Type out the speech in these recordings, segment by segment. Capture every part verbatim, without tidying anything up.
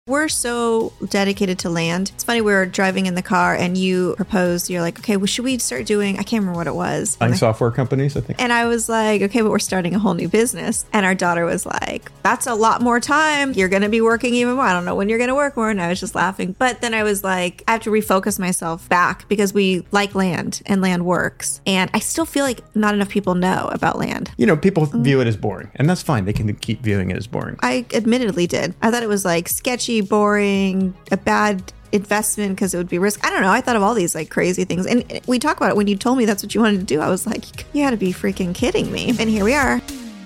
We're so dedicated to land. It's funny, we were driving in the car and you proposed, you're like, okay, well, should we start doing, I can't remember what it was. Buying software companies, I think. And I was like, okay, but we're starting a whole new business. And our daughter was like, that's a lot more time. You're going to be working even more. I don't know when you're going to work more. And I was just laughing. But then I was like, I have to refocus myself back because we like land and land works. And I still feel like not enough people know about land. You know, people mm. view it as boring, and that's fine. They can keep viewing it as boring. I admittedly did. I thought it was like sketchy, boring, a bad investment because it would be risk. I don't know. I thought of all these like crazy things. And we talk about it. When you told me that's what you wanted to do, I was like, you gotta be freaking kidding me. And here we are.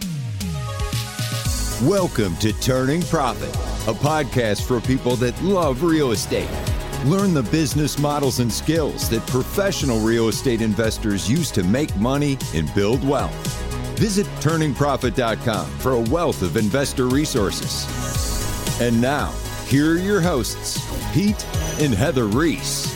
Welcome to Turning Profit, a podcast for people that love real estate. Learn the business models and skills that professional real estate investors use to make money and build wealth. Visit turning profit dot com for a wealth of investor resources. And now, here are your hosts, Pete and Heather Reese.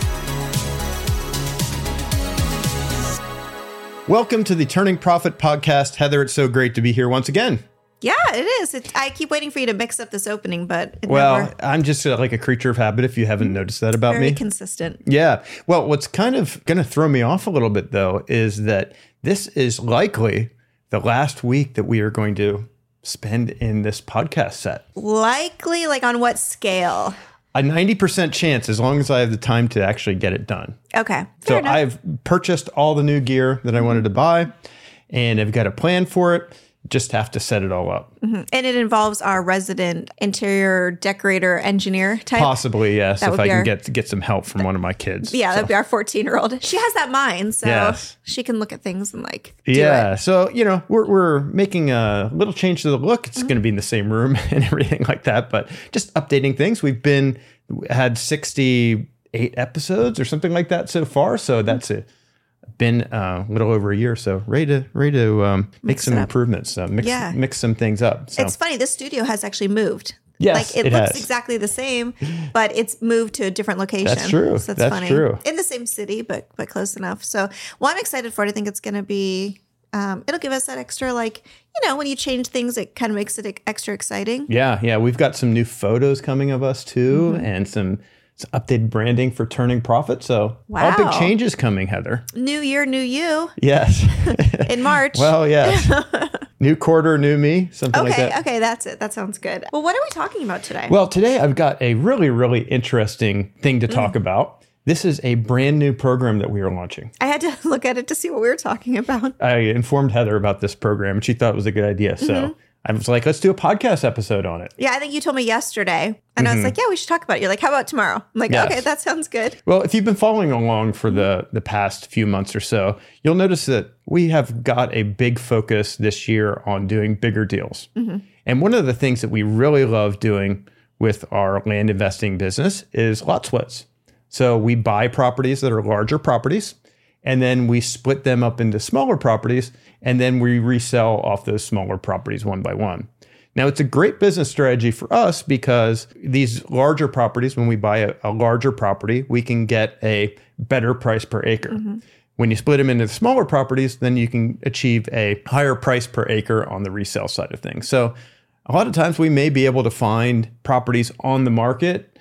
Welcome to the Turning Profit podcast. Heather, it's so great to be here once again. Yeah, it is. It, I keep waiting for you to mix up this opening, but it well, never... I'm just uh, like a creature of habit. If you haven't noticed that about Very me, very consistent. Yeah. Well, what's kind of going to throw me off a little bit, though, is that this is likely the last week that we are going to spend in this podcast set. Likely, like on what scale? A ninety percent chance, as long as I have the time to actually get it done. Okay. So enough. I've purchased all the new gear that I wanted to buy, and I've got a plan for it. Just have to set it all up. Mm-hmm. And it involves our resident interior decorator engineer type. Possibly, yes, That if I our, can get get some help from one of my kids. Yeah, so. that'd be our fourteen-year-old. She has that mind, so yes. she can look at things and like do yeah. it. So, you know, we're we're making a little change to the look. It's mm-hmm. going to be in the same room and everything like that, but just updating things. We've been had sixty-eight episodes or something like that so far, so that's it. Been uh, a little over a year, so ready to ready to um, make mix some improvements, uh, mix yeah. mix some things up. So. It's funny. This studio has actually moved. Yes, like it, it looks has. exactly the same, but it's moved to a different location. That's true. So that's, that's funny. true. In the same city, but but close enough. So, well, I'm excited for it. I think it's going to be. Um, it'll give us that extra, like, you know, when you change things, it kind of makes it extra exciting. Yeah, yeah. We've got some new photos coming of us too, mm-hmm. and some. It's updated branding for Turning Profit. So wow. all big changes coming, Heather. New year, new you. Yes. In March. Well, yes. New quarter, new me, something okay, like that. Okay, that's it. That sounds good. Well, what are we talking about today? Well, today I've got a really, really interesting thing to talk mm. about. This is a brand new program that we are launching. I had to look at it to see what we were talking about. I informed Heather about this program and she thought it was a good idea. So mm-hmm. I was like, let's do a podcast episode on it. Yeah, I think you told me yesterday. And mm-hmm. I was like, yeah, we should talk about it. You're like, how about tomorrow? I'm like, yes. Okay, that sounds good. Well, if you've been following along for the, the past few months or so, you'll notice that we have got a big focus this year on doing bigger deals. Mm-hmm. And one of the things that we really love doing with our land investing business is lot splits. So we buy properties that are larger properties, and then we split them up into smaller properties, and then we resell off those smaller properties one by one. Now, it's a great business strategy for us because these larger properties, when we buy a, a larger property, we can get a better price per acre. Mm-hmm. When you split them into smaller properties, then you can achieve a higher price per acre on the resale side of things. So a lot of times we may be able to find properties on the market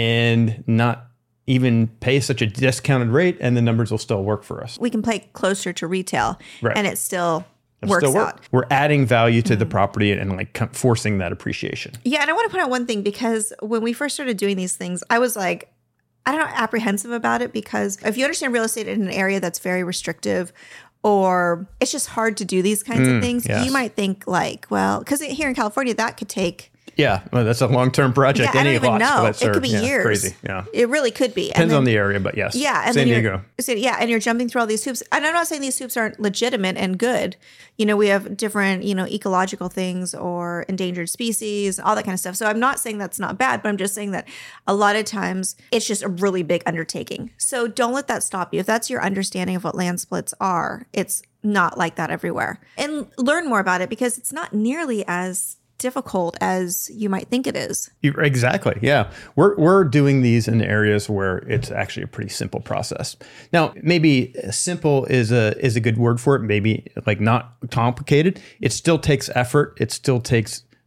and not even pay such a discounted rate, and the numbers will still work for us. We can play closer to retail, right. and it still It'll works still work. out. We're adding value to mm-hmm. the property and like forcing that appreciation. Yeah, and I want to point out one thing, because when we first started doing these things, I was like, I don't know, apprehensive about it, because if you understand real estate in an area that's very restrictive, or it's just hard to do these kinds mm, of things, yes. you might think like, well, because here in California, that could take... Yeah, well, that's a long-term project. Yeah, I don't Any even know. It are, could be yeah, years. Crazy, yeah. It really could be. Depends then, on the area, but yes. Yeah, and San then Diego. So, yeah, and you're jumping through all these hoops. And I'm not saying these hoops aren't legitimate and good. You know, we have different, you know, ecological things or endangered species, all that kind of stuff. So I'm not saying that's not bad, but I'm just saying that a lot of times it's just a really big undertaking. So don't let that stop you. If that's your understanding of what land splits are, it's not like that everywhere. And learn more about it, because it's not nearly as difficult as you might think it is. Exactly. Yeah. We're we're doing these in areas where it's actually a pretty simple process. Now, maybe simple is a is a good word for it. Maybe like not complicated. It still takes effort. It still takes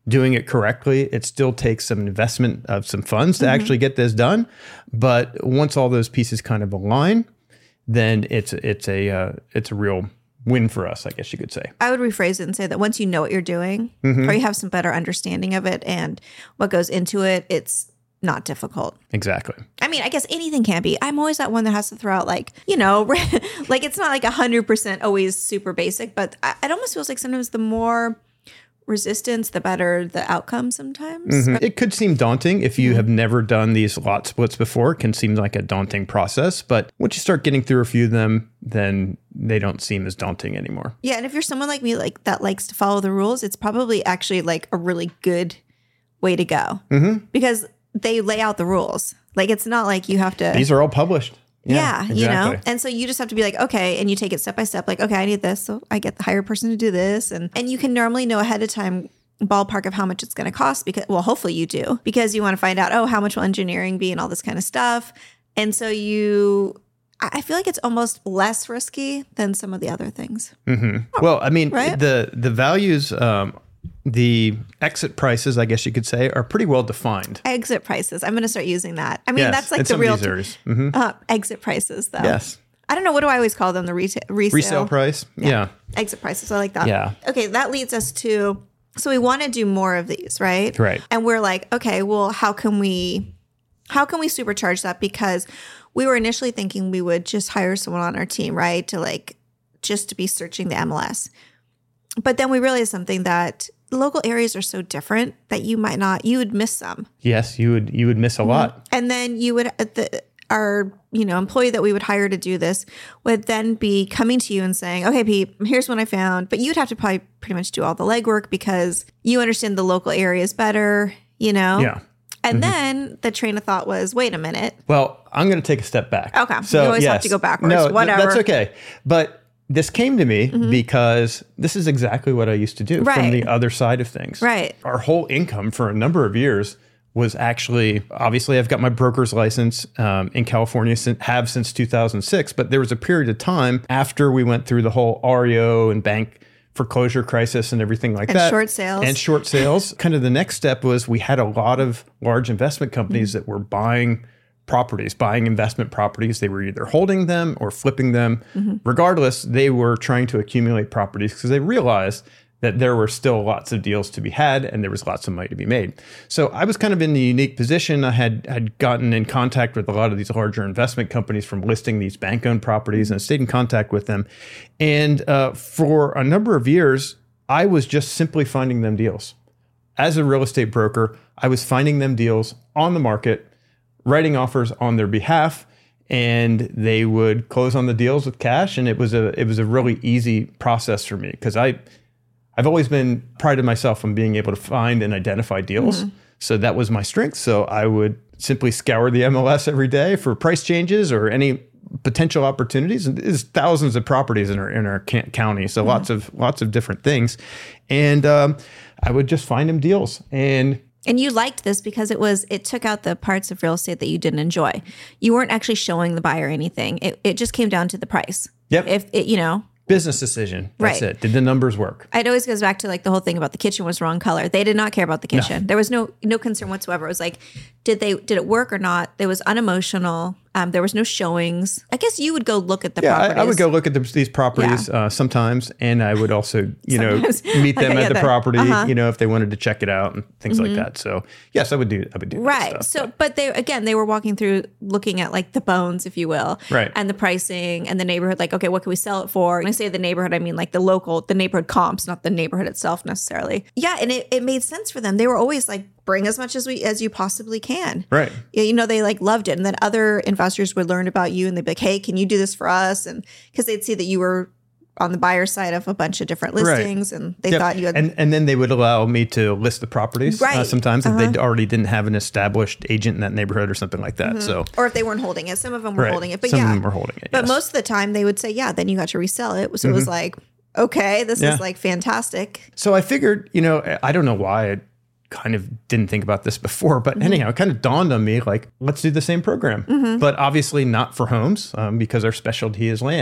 doing it correctly. It still takes some investment of some funds to mm-hmm. actually get this done. But once all those pieces kind of align, then it's it's a uh, it's a real win for us, I guess you could say. I would rephrase it and say that once you know what you're doing, mm-hmm. or you have some better understanding of it and what goes into it, it's not difficult. Exactly. I mean, I guess anything can be. I'm always that one that has to throw out like, you know, like it's not like one hundred percent always super basic, but it almost feels like sometimes the more resistance, the better the outcome sometimes. Mm-hmm. It could seem daunting if you mm-hmm. have never done these lot splits before. It can seem like a daunting process, but once you start getting through a few of them, then they don't seem as daunting anymore. Yeah, and if you're someone like me like that likes to follow the rules, it's probably actually like a really good way to go mm-hmm. because they lay out the rules. Like it's not like you have to. These are all published. Yeah, yeah exactly. You know, and so you just have to be like, okay, and you take it step by step. Like, okay, I need this, so I get the hired person to do this, and and you can normally know ahead of time ballpark of how much it's going to cost because, well, hopefully you do because you want to find out, oh, how much will engineering be and all this kind of stuff, and so you. I feel like it's almost less risky than some of the other things. Mm-hmm. Well, I mean, right? the the values. Um, The exit prices, I guess you could say, are pretty well defined. Exit prices. I'm going to start using that. I mean, yes, that's like the real t- mm-hmm. uh, exit prices, though. Yes. I don't know. What do I always call them? The reta- resale? Resale price? Yeah. yeah. Exit prices. I like that. Yeah. Okay, that leads us to, so we want to do more of these, right? Right. And we're like, okay, well, how can we, how can we supercharge that? Because we were initially thinking we would just hire someone on our team, right? To like, just to be searching the M L S. But then we realized something that local areas are so different that you might not, you would miss some. Yes, you would you would miss a mm-hmm. lot. And then you would, the, our you know employee that we would hire to do this would then be coming to you and saying, okay, Pete, here's what I found. But you'd have to probably pretty much do all the legwork because you understand the local areas better, you know? Yeah. And mm-hmm. then the train of thought was, wait a minute. Well, I'm going to take a step back. Okay. So, you always yes. have to go backwards. No, Whatever. Th- that's okay. But this came to me mm-hmm. because this is exactly what I used to do right. from the other side of things. Right. Our whole income for a number of years was actually, obviously, I've got my broker's license um, in California, have since two thousand six, but there was a period of time after we went through the whole R E O and bank foreclosure crisis and everything like and that. And short sales. And short sales. Kind of the next step was we had a lot of large investment companies mm-hmm. that were buying properties, buying investment properties. They were either holding them or flipping them. Mm-hmm. Regardless, they were trying to accumulate properties because they realized that there were still lots of deals to be had and there was lots of money to be made. So I was kind of in the unique position. I had had gotten in contact with a lot of these larger investment companies from listing these bank-owned properties and stayed in contact with them. And uh, for a number of years, I was just simply finding them deals. As a real estate broker, I was finding them deals on the market, writing offers on their behalf, and they would close on the deals with cash. And it was a it was a really easy process for me because I I've always been prided myself on being able to find and identify deals. Mm-hmm. So that was my strength. So I would simply scour the M L S every day for price changes or any potential opportunities. And there's thousands of properties in our in our county, so mm-hmm. lots of lots of different things. And um, I would just find them deals. And And you liked this because it was it took out the parts of real estate that you didn't enjoy. You weren't actually showing the buyer anything. It it just came down to the price. Yep. If it, you know. Business decision. That's right. it. Did the numbers work? It always goes back to like the whole thing about the kitchen was wrong color. They did not care about the kitchen. No. There was no no concern whatsoever. It was like, did they did it work or not? It was unemotional. Um, there was no showings. I guess you would go look at the yeah, properties. I, I would go look at the, these properties yeah. uh, sometimes, and I would also, you know, meet them okay, at yeah, the property, uh-huh. you know, if they wanted to check it out and things mm-hmm. like that. So yes, I would do. I would do right. That stuff, so, but. but they again, they were walking through, looking at like the bones, if you will, right, and the pricing and the neighborhood. Like, okay, what can we sell it for? When I say the neighborhood, I mean like the local, the neighborhood comps, not the neighborhood itself necessarily. Yeah, and it, it made sense for them. They were always like, bring as much as we as you possibly can. Right. You know, they like loved it. And then other investors would learn about you and they'd be like, hey, can you do this for us? And because they'd see that you were on the buyer side of a bunch of different listings right. and they yep. thought you had. And, and then they would allow me to list the properties right. uh, sometimes uh-huh. if they already didn't have an established agent in that neighborhood or something like that. Mm-hmm. So, or if they weren't holding it. Some of them were right. holding it. But Some yeah. of them were holding it. But yes. most of the time they would say, yeah, then you got to resell it. So mm-hmm. it was like, okay, this yeah. is like fantastic. So I figured, you know, I don't know why I kind of didn't think about this before, but mm-hmm. anyhow, it kind of dawned on me like, let's do the same program, mm-hmm. but obviously not for homes um, because our specialty is land.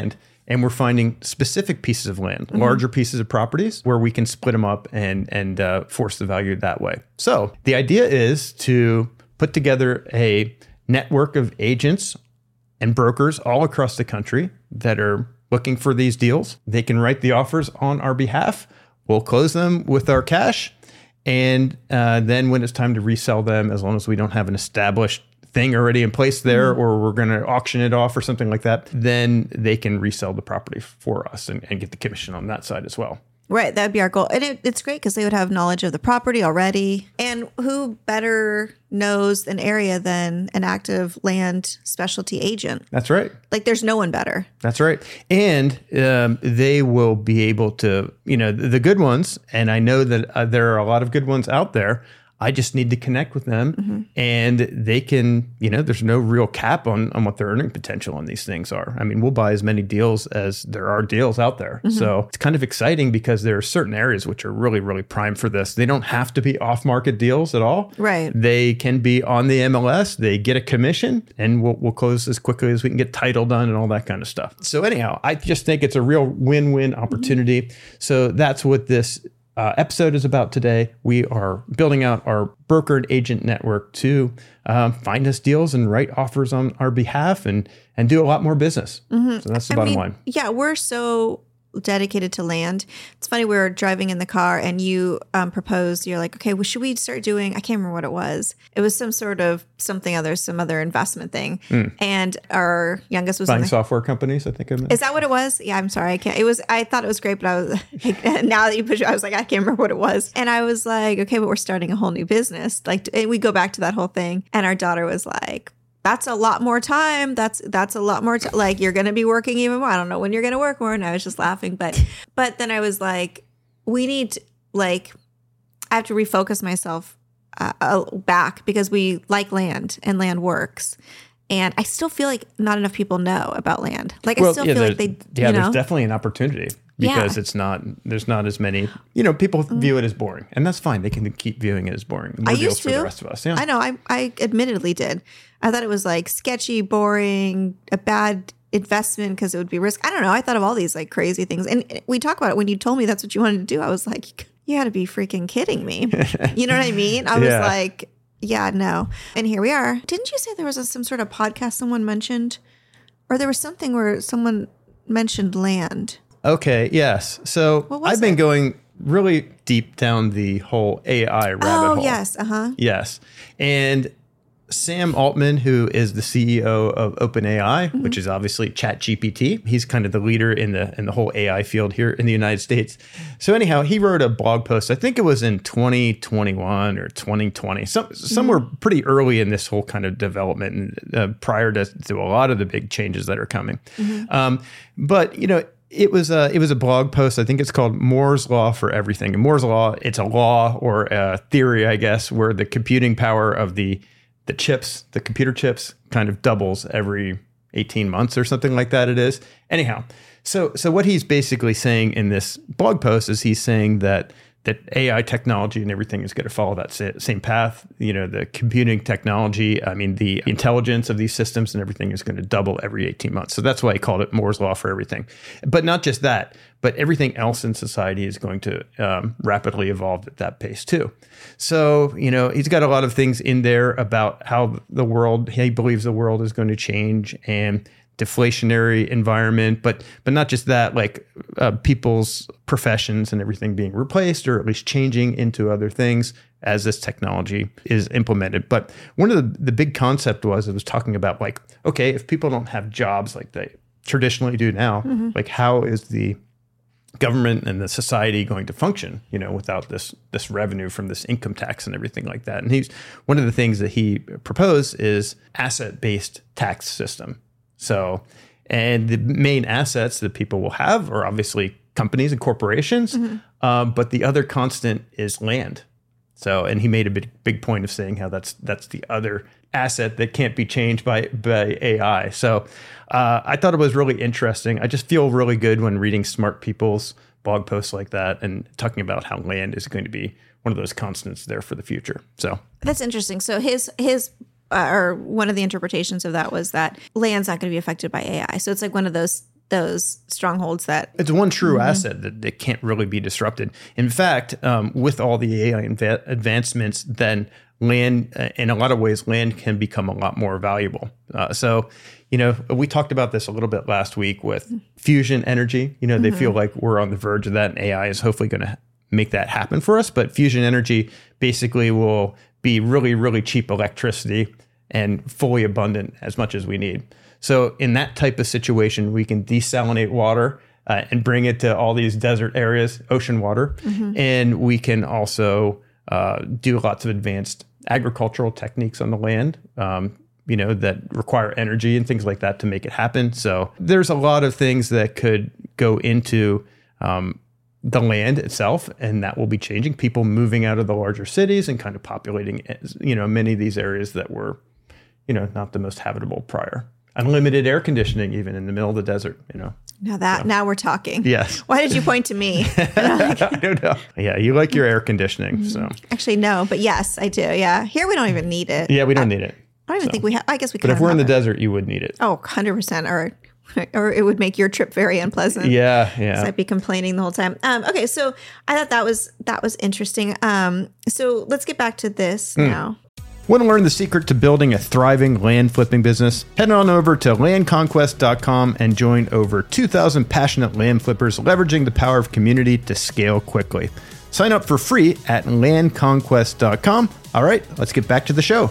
and we're finding specific pieces of land, mm-hmm. larger pieces of properties where we can split them up and, and uh, force the value that way. So the idea is to put together a network of agents and brokers all across the country that are looking for these deals. They can write the offers on our behalf. We'll close them with our cash. And uh, then when it's time to resell them, as long as we don't have an established thing already in place there, mm-hmm. or we're going to auction it off or something like that, then they can resell the property for us and, and get the commission on that side as well. Right. That'd be our goal. And it, it's great because they would have knowledge of the property already. And who better knows an area than an active land specialty agent? That's right. Like there's no one better. That's right. And um, they will be able to, you know, the, the good ones. And I know that uh, there are a lot of good ones out there. I just need to connect with them, mm-hmm. and they can, you know, there's no real cap on, on what their earning potential on these things are. I mean, we'll buy as many deals as there are deals out there. Mm-hmm. So it's kind of exciting because there are certain areas which are really, really prime for this. They don't have to be off-market deals at all. Right. They can be on the M L S. They get a commission, and we'll, we'll close as quickly as we can get title done and all that kind of stuff. So anyhow, I just think it's a real win-win opportunity. Mm-hmm. So that's what this Uh, episode is about today. We are building out our broker and agent network to um, find us deals and write offers on our behalf and and do a lot more business. Mm-hmm. So that's the I bottom mean, line. Yeah, we're so dedicated to land. It's funny, we were driving in the car and you um, proposed, you're like, okay, well, should we start doing, I can't remember what it was. It was some sort of something other, some other investment thing. Mm. And our youngest was buying in the, software companies, I think. I meant. Is that what it was? Yeah, I'm sorry. I can't, it was, I thought it was great, but I was like, now that you push it, I was like, I can't remember what it was. And I was like, okay, but we're starting a whole new business. Like, and we go back to that whole thing. And our daughter was like, that's a lot more time. That's that's a lot more time. Like you're going to be working even more. I don't know when you're going to work more. And I was just laughing. But but then I was like, we need to, like, I have to refocus myself uh, back because we like land and land works. And I still feel like not enough people know about land. Like well, I still yeah, feel like they, yeah, you know? There's definitely an opportunity. Because yeah. it's not, there's not as many, you know, people mm. view it as boring. And that's fine. They can keep viewing it as boring. More I deals used to. For the rest of us. Yeah. I know. I, I admittedly did. I thought it was like sketchy, boring, a bad investment because it would be risk. I don't know. I thought of all these like crazy things. And we talk about it when you told me that's what you wanted to do. I was like, you got to be freaking kidding me. You know what I mean? I was yeah. like, yeah, no. And here we are. Didn't you say there was a, some sort of podcast someone mentioned? Or there was something where someone mentioned land? Okay, yes. So I've been it? going really deep down the whole A I rabbit oh, hole. Oh, yes. Uh-huh. Yes. And Sam Altman, who is the C E O of OpenAI, mm-hmm. which is obviously ChatGPT, he's kind of the leader in the in the whole A I field here in the United States. So anyhow, he wrote a blog post, I think it was in twenty twenty-one or twenty twenty, some, somewhere mm-hmm. pretty early in this whole kind of development and uh, prior to, to a lot of the big changes that are coming. Mm-hmm. Um, but, you know, It was a it was a blog post. I think it's called Moore's Law for Everything. And Moore's Law, it's a law or a theory, I guess, where the computing power of the the chips, the computer chips, kind of doubles every eighteen months or something like that. It is. Anyhow, so so what he's basically saying in this blog post is he's saying that that A I technology and everything is going to follow that same path. You know, the computing technology, I mean, the intelligence of these systems and everything is going to double every eighteen months. So that's why he called it Moore's Law for everything. But not just that, but everything else in society is going to um, rapidly evolve at that pace too. So, you know, he's got a lot of things in there about how the world, he believes the world is going to change and deflationary environment, but but not just that, like uh, people's professions and everything being replaced or at least changing into other things as this technology is implemented. But one of the, the big concept was, it was talking about like, okay, if people don't have jobs like they traditionally do now, mm-hmm. like how is the government and the society going to function, you know, without this this revenue from this income tax and everything like that? And he's one of the things that he proposed is asset-based tax system. So, and the main assets that people will have are obviously companies and corporations, mm-hmm. um, but the other constant is land. So, and he made a big, big point of saying how that's that's the other asset that can't be changed by by A I. So, uh, I thought it was really interesting. I just feel really good when reading smart people's blog posts like that and talking about how land is going to be one of those constants there for the future. So that's interesting. So his his. Uh, or one of the interpretations of that was that land's not going to be affected by A I. So it's like one of those those strongholds that it's one true mm-hmm. asset that, that can't really be disrupted. In fact, um, with all the A I inv- advancements, then land, uh, in a lot of ways, land can become a lot more valuable. Uh, so, you know, we talked about this a little bit last week with fusion energy. You know, mm-hmm. they feel like we're on the verge of that, and A I is hopefully going to make that happen for us. But fusion energy basically will be really, really cheap electricity and fully abundant as much as we need. So in that type of situation, we can desalinate water uh, and bring it to all these desert areas, ocean water. Mm-hmm. And we can also uh, do lots of advanced agricultural techniques on the land, um, you know, that require energy and things like that to make it happen. So there's a lot of things that could go into um, the land itself, and that will be changing. People moving out of the larger cities and kind of populating, you know, many of these areas that were, you know, not the most habitable prior. Unlimited air conditioning, even in the middle of the desert, you know. Now that, so. now we're talking. Yes. Why did you point to me? I don't know. Yeah, you like your air conditioning, mm-hmm. so. Actually, no, but yes, I do. Yeah. Here we don't even need it. Yeah, we don't I, need it. I don't even so. think we have, I guess we could. But if we're in the desert, you would need it. Oh, one hundred percent. Or, or it would make your trip very unpleasant. Yeah, yeah. I'd be complaining the whole time. Um, okay, so I thought that was, that was interesting. Um, so let's get back to this mm. now. Want to learn the secret to building a thriving land flipping business? Head on over to land conquest dot com and join over two thousand passionate land flippers leveraging the power of community to scale quickly. Sign up for free at land conquest dot com. All right, let's get back to the show.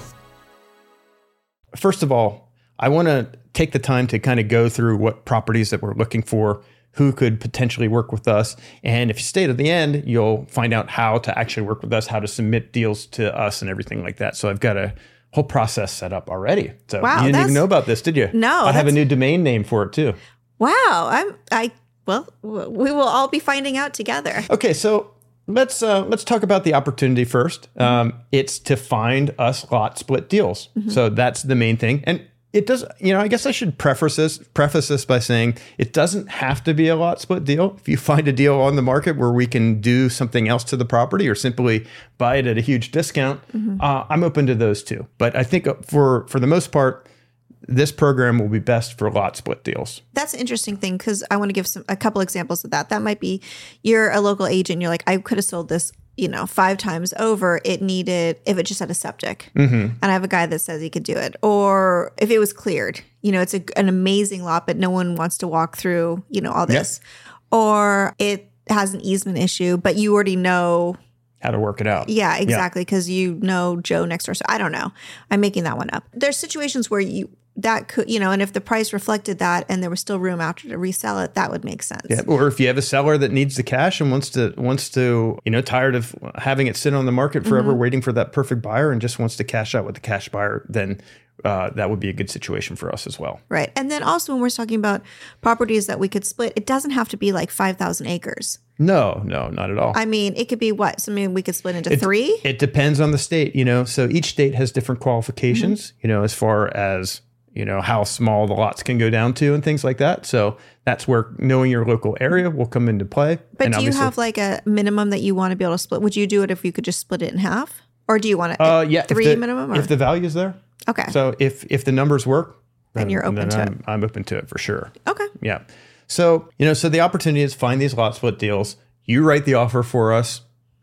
First of all, I want to take the time to kind of go through what properties that we're looking for, who could potentially work with us. And if you stay to the end, you'll find out how to actually work with us, how to submit deals to us and everything like that. So I've got a whole process set up already. So wow, you didn't even know about this, did you? No. I have a new domain name for it too. Wow. I'm, I, well, we will all be finding out together. Okay. So let's, uh, let's talk about the opportunity first. Mm-hmm. Um, it's to find us lot split deals. Mm-hmm. So that's the main thing. And it does, you know, I guess I should preface this, preface this by saying it doesn't have to be a lot split deal. If you find a deal on the market where we can do something else to the property or simply buy it at a huge discount, mm-hmm. uh, I'm open to those too. But I think for, for the most part, this program will be best for lot split deals. That's an interesting thing because I want to give some a couple examples of that. That might be you're a local agent. You're like, I could have sold this, you know, five times over. It needed, if it just had a septic. Mm-hmm. And I have a guy that says he could do it. Or if it was cleared, you know, it's a, an amazing lot, but no one wants to walk through, you know, all this. Yep. Or it has an easement issue, but you already know how to work it out. Yeah, exactly. Because yeah. you know Joe next door. So I don't know. I'm making that one up. There's situations where you, that could, you know, and if the price reflected that and there was still room after to resell it, that would make sense. Yeah. Or if you have a seller that needs the cash and wants to, wants to, you know, tired of having it sit on the market forever, mm-hmm. waiting for that perfect buyer and just wants to cash out with the cash buyer, then uh, that would be a good situation for us as well. Right. And then also when we're talking about properties that we could split, it doesn't have to be like five thousand acres. No, no, not at all. I mean, it could be what? Something we could split into it, three? It depends on the state, you know, so each state has different qualifications, mm-hmm. you know, as far as, you know, how small the lots can go down to and things like that. So that's where knowing your local area will come into play. But and do you have like a minimum that you want to be able to split? Would you do it if you could just split it in half? Or do you want it uh, yeah, three if the, minimum? Or? If the value is there. Okay. So if if the numbers work, then, then you're open then to I'm, it. I'm open to it for sure. Okay. Yeah. So, you know, so the opportunity is find these lot split deals. You write the offer for us.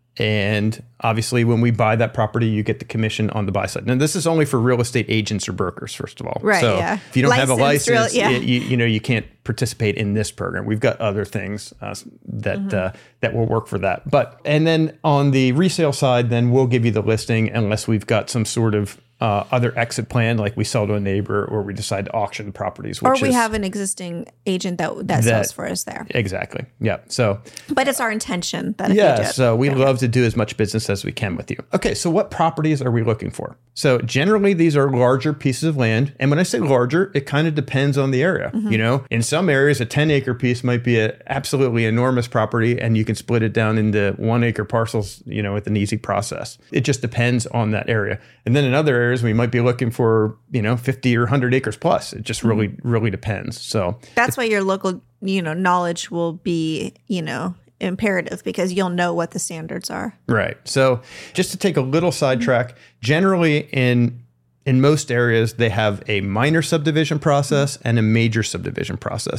And obviously, when we buy that property, you get the commission on the buy side. Now, this is only for real estate agents or brokers, first of all. Right. So yeah. if you don't Licensed, have a license, real, yeah. you, you know, you can't participate in this program. We've got other things uh, that mm-hmm. uh, that will work for that. But and then on the resale side, then we'll give you the listing unless we've got some sort of uh, other exit plan, like we sell to a neighbor or we decide to auction properties. Which or we is, have an existing agent that, that that sells for us there. Exactly. Yeah. So, but it's our intention that if yeah. you do it, So we yeah. love to do as much business as we can with you. Okay. So what properties are we looking for? So generally these are larger pieces of land. And when I say larger, it kind of depends on the area. Mm-hmm. You know, in some areas, a ten acre piece might be an absolutely enormous property and you can split it down into one acre parcels, you know, with an easy process. It just depends on that area. And then in other areas, we might be looking for, you know, fifty or one hundred acres plus. It just really, mm-hmm. really depends. So that's why your local, you know, knowledge will be, you know, imperative because you'll know what the standards are. Right. So just to take a little sidetrack, mm-hmm. generally in in most areas, they have a minor subdivision process mm-hmm. and a major subdivision process.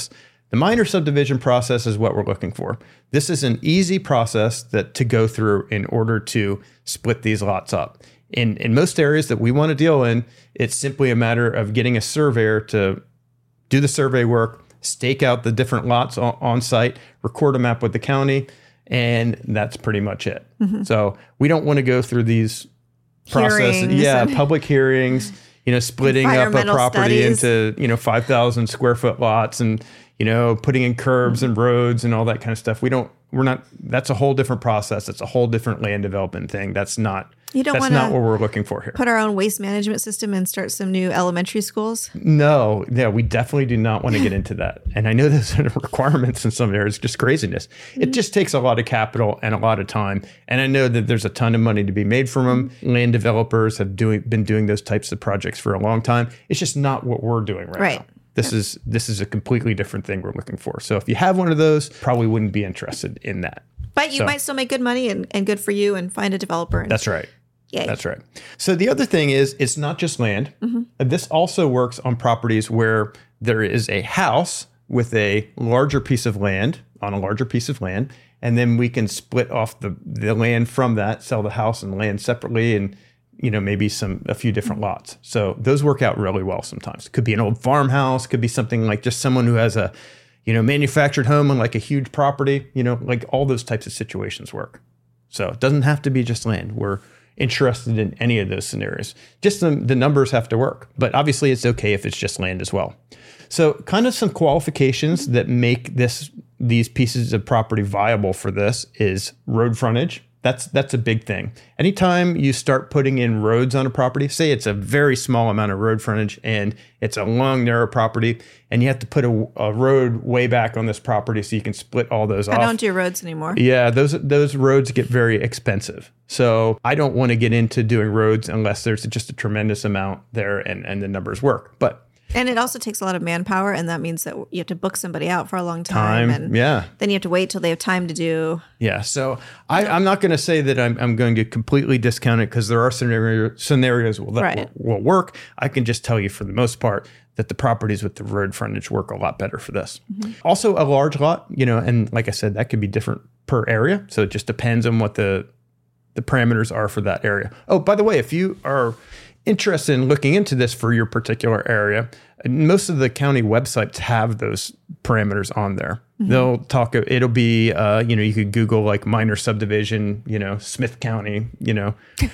The minor subdivision process is what we're looking for. This is an easy process that to go through in order to split these lots up. In in most areas that we want to deal in, it's simply a matter of getting a surveyor to do the survey work, stake out the different lots on, on site, record a map with the county, and that's pretty much it. Mm-hmm. So we don't want to go through these processes. Yeah, and public hearings, you know, splitting up a property studies. into, you know, five thousand square foot lots and, you know, putting in curbs mm-hmm. and roads and all that kind of stuff. We don't, we're not, that's a whole different process. It's a whole different land development thing. That's not, you don't that's not what we're looking for here. Put our own waste management system and start some new elementary schools? No, yeah, we definitely do not want to get into that. And I know there's requirements in some areas, just craziness. Mm-hmm. It just takes a lot of capital and a lot of time. And I know that there's a ton of money to be made from them. Land developers have doing, been doing those types of projects for a long time. It's just not what we're doing right, right. now. This yeah. is this is a completely different thing we're looking for. So if you have one of those, probably wouldn't be interested in that. But you so, might still make good money and, and good for you and find a developer. And, that's right. Yay. That's right. So the other thing is, it's not just land. Mm-hmm. This also works on properties where there is a house with a larger piece of land on a larger piece of land, and then we can split off the, the land from that, sell the house and land separately, and you know, maybe some a few different lots. So those work out really well sometimes. It could be an old farmhouse, could be something like just someone who has a, you know, manufactured home on like a huge property, you know, like all those types of situations work. So it doesn't have to be just land. We're interested in any of those scenarios. Just the, the numbers have to work. But obviously it's okay if it's just land as well. So kind of some qualifications that make this these pieces of property viable for this is road frontage. That's that's a big thing. Anytime you start putting in roads on a property, say it's a very small amount of road frontage and it's a long, narrow property, and you have to put a, a road way back on this property so you can split all those I off. I don't do roads anymore. Yeah, those those roads get very expensive. So I don't want to get into doing roads unless there's just a tremendous amount there and, and the numbers work. But And it also takes a lot of manpower, and that means that you have to book somebody out for a long time. Time, and yeah. Then you have to wait till they have time to do. Yeah, so I, I'm not going to say that I'm, I'm going to completely discount it because there are scenario, scenarios that right. will, will work. I can just tell you for the most part that the properties with the road frontage work a lot better for this. Mm-hmm. Also, a large lot, you know, and like I said, that could be different per area. So it just depends on what the the parameters are for that area. Oh, by the way, if you are interested in looking into this for your particular area, most of the county websites have those parameters on there. Mm-hmm. They'll talk, it'll be, uh, you know, you could Google like minor subdivision, you know, Smith County, you know,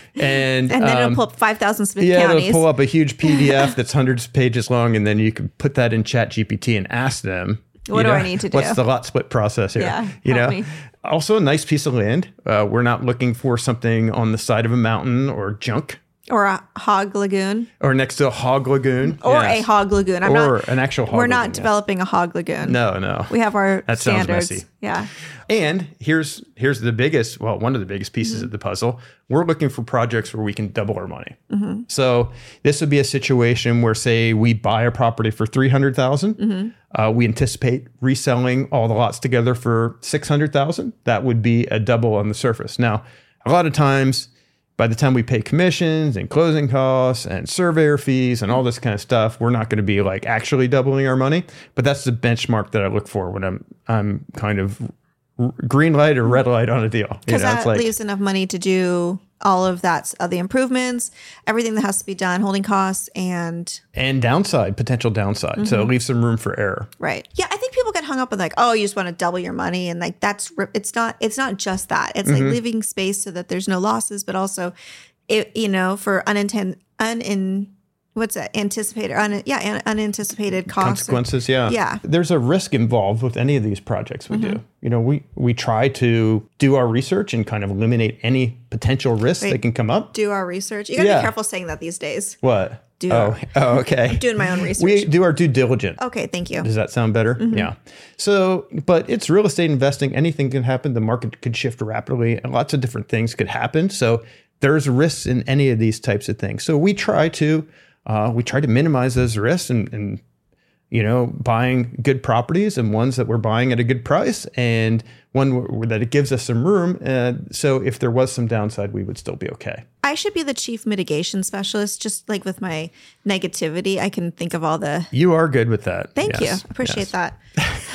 and, and then um, it'll pull up five thousand Smith yeah, counties. Yeah, it'll pull up a huge P D F that's hundreds of pages long, and then you can put that in Chat G P T and ask them, what you know, do I need to do? What's the lot split process here? Yeah, you know, me. Also a nice piece of land. Uh, we're not looking for something on the side of a mountain or junk. Or a hog lagoon. Or next to a hog lagoon. Or yes. a hog lagoon. I'm or not, an actual hog We're lagoon, not yes. developing a hog lagoon. No, no. We have our that standards. Sounds messy. Yeah. And here's here's the biggest, well, one of the biggest pieces mm-hmm. of the puzzle. We're looking for projects where we can double our money. Mm-hmm. So this would be a situation where, say, we buy a property for three hundred thousand dollars. Mm-hmm. Uh, we anticipate reselling all the lots together for six hundred thousand dollars. That would be a double on the surface. Now, a lot of times, by the time we pay commissions and closing costs and surveyor fees and all this kind of stuff, we're not going to be like actually doubling our money. But that's the benchmark that I look for when I'm I'm kind of green light or red light on a deal. Because that it's like, leaves enough money to do all of that, uh, the improvements, everything that has to be done, holding costs, and and downside, potential downside. Mm-hmm. So it leaves some room for error. Right. Yeah, I think people get hung up on like, oh, you just want to double your money, and like that's it's not it's not just that. It's mm-hmm. like leaving space so that there's no losses, but also, it, you know, for unintended unin. What's that? Anticipated, un, yeah, un, unanticipated costs. Consequences, or, yeah. Yeah. There's a risk involved with any of these projects we mm-hmm. do. You know, we, we try to do our research and kind of eliminate any potential risks Wait, that can come up. Do our research. You got to yeah. be careful saying that these days. What? Do oh, our, oh, okay. I'm doing my own research. We do our due diligence. Okay, thank you. Does that sound better? Mm-hmm. Yeah. So, but it's real estate investing. Anything can happen. The market could shift rapidly and lots of different things could happen. So there's risks in any of these types of things. So we try to Uh, we try to minimize those risks and, and, you know, buying good properties and ones that we're buying at a good price and one w- that it gives us some room. Uh, so if there was some downside, we would still be okay. I should be the chief mitigation specialist. Just like with my negativity, I can think of all the... You are good with that. Thank yes. you. Appreciate yes. that.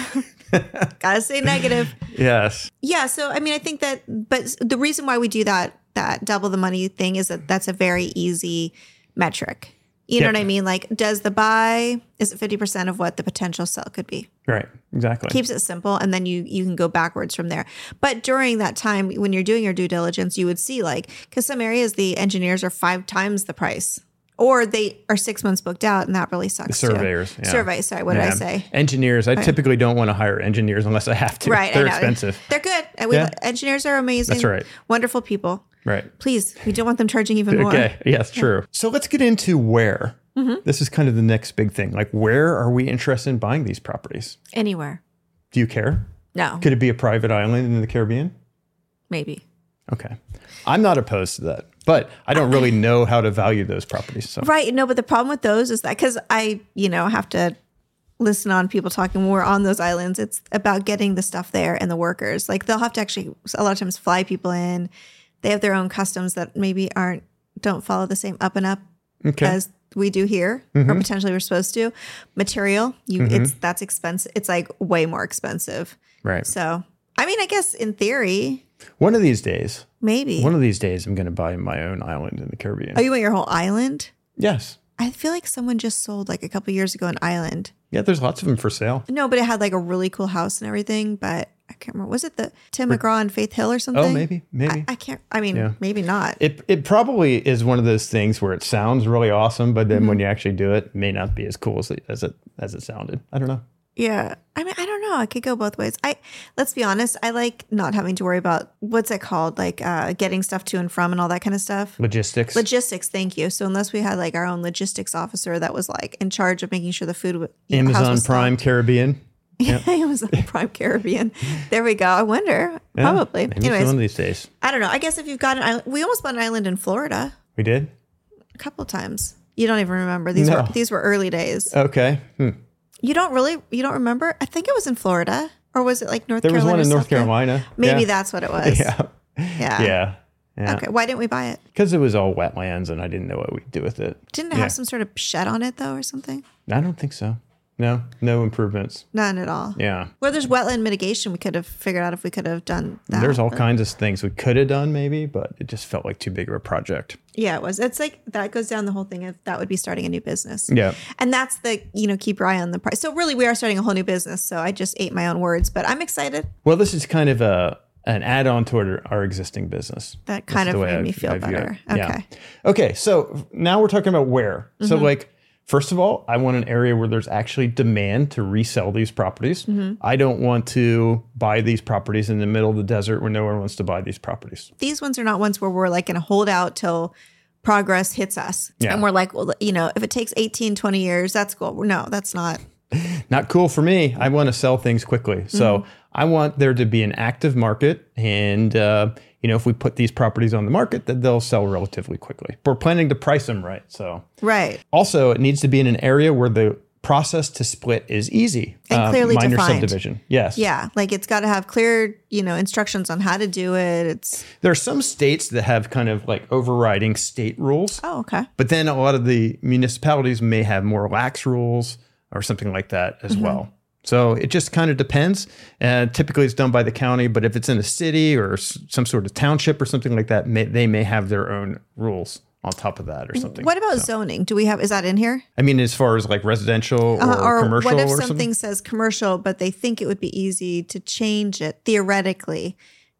Gotta say negative. Yes. Yeah. So, I mean, I think that, but the reason why we do that, that double the money thing is that that's a very easy metric. You know Yep. what I mean? Like, does the buy, is it fifty percent of what the potential sell could be? Right. Exactly. Keeps it simple, and then you you can go backwards from there. But during that time, when you're doing your due diligence, you would see like, because some areas the engineers are five times the price, or they are six months booked out, and that really sucks. The surveyors. Too. Yeah. Survey. Sorry, what did I Yeah. say? Engineers. I typically don't want to hire engineers unless I have to. Right. I They're know. expensive. They're good. And we, Yeah. Engineers are amazing. That's right. Wonderful people. Right. Please, we don't want them charging even more. Okay. Yes, true. So let's get into where. Mm-hmm. This is kind of the next big thing. Like, where are we interested in buying these properties? Anywhere. Do you care? No. Could it be a private island in the Caribbean? Maybe. Okay. I'm not opposed to that, but I don't really know how to value those properties. So Right. No, but the problem with those is that because I, you know, have to listen on people talking when we're on those islands, it's about getting the stuff there and the workers. Like they'll have to actually a lot of times fly people in. They have their own customs that maybe aren't, don't follow the same up and up Okay. as we do here, Mm-hmm. or potentially we're supposed to. Material, you it's that's expensive. It's like way more expensive. Right. So I mean, I guess in theory, One of these days, maybe. one of these days, I'm going to buy my own island in the Caribbean. Oh, you want your whole island? Yes. I feel like someone just sold like a couple years ago an island. Yeah, there's lots of them for sale. No, but it had like a really cool house and everything. But I can't remember. Was it the Tim McGraw and Faith Hill or something? Oh, maybe, maybe. I, I can't. I mean, Yeah. maybe not. It it probably is one of those things where it sounds really awesome, but then Mm-hmm. when you actually do it, it may not be as cool as it as it as it sounded. I don't know. Yeah. I mean, I don't know. It could go both ways. I let's be honest. I like not having to worry about what's it called, like uh, getting stuff to and from and all that kind of stuff. Logistics. Logistics. Thank you. So unless we had like our own logistics officer that was like in charge of making sure the food, w- you know, house Amazon was stocked. Prime Caribbean. Amazon Prime Caribbean. There we go. I wonder. Yeah, Probably. Maybe Anyways, one of these days. I don't know. I guess if you've got an island, we almost bought an island in Florida We did. a couple of times. You don't even remember. These No. were these were early days. Okay. Hmm. You don't really. You don't remember? I think it was in Florida, or was it like North There was Carolina? one in or North something? Carolina. Maybe yeah. that's what it was. Yeah. Yeah. Yeah. Yeah. Okay. Why didn't we buy it? Because it was all wetlands and I didn't know what we'd do with it. Didn't it Yeah. have some sort of shed on it though, or something? I don't think so. No, no improvements. None at all. Yeah. Well, there's wetland mitigation. We could have figured out if we could have done that. There's all but- kinds of things we could have done maybe, but it just felt like too big of a project. Yeah, it was. It's like that goes down the whole thing of that would be starting a new business. Yeah. And that's the, you know, keep your eye on the price. So really we are starting a whole new business. So I just ate my own words, but I'm excited. Well, this is kind of a an add-on to our, our existing business. That kind That's of the way made I- me feel I view better. it. Yeah. Okay. Okay. So now we're talking about where. Mm-hmm. So like, first of all, I want an area where there's actually demand to resell these properties. Mm-hmm. I don't want to buy these properties in the middle of the desert where no one wants to buy these properties. These ones are not ones where we're like going to hold out till progress hits us. Yeah. And we're like, well, you know, if it takes eighteen, twenty years, that's cool. No, that's not. Not cool for me. I want to sell things quickly. So Mm-hmm. I want there to be an active market. And, uh, you know, if we put these properties on the market, that they'll sell relatively quickly. We're planning to price them right. So Right. also, it needs to be in an area where the process to split is easy. And clearly minor defined. subdivision. Yes. Yeah. Like it's got to have clear, you know, instructions on how to do it. It's, There are some states that have kind of like overriding state rules. oh, okay. But then a lot of the municipalities may have more lax rules or something like that as well. So it just kind of depends. Uh, typically, it's done by the county, but if it's in a city or s- some sort of township or something like that, may, they may have their own rules on top of that or something. What about So, zoning? Do we have, is that in here? I mean, as far as like residential or, Uh, or commercial what if or something something? says commercial, but they think it would be easy to change it theoretically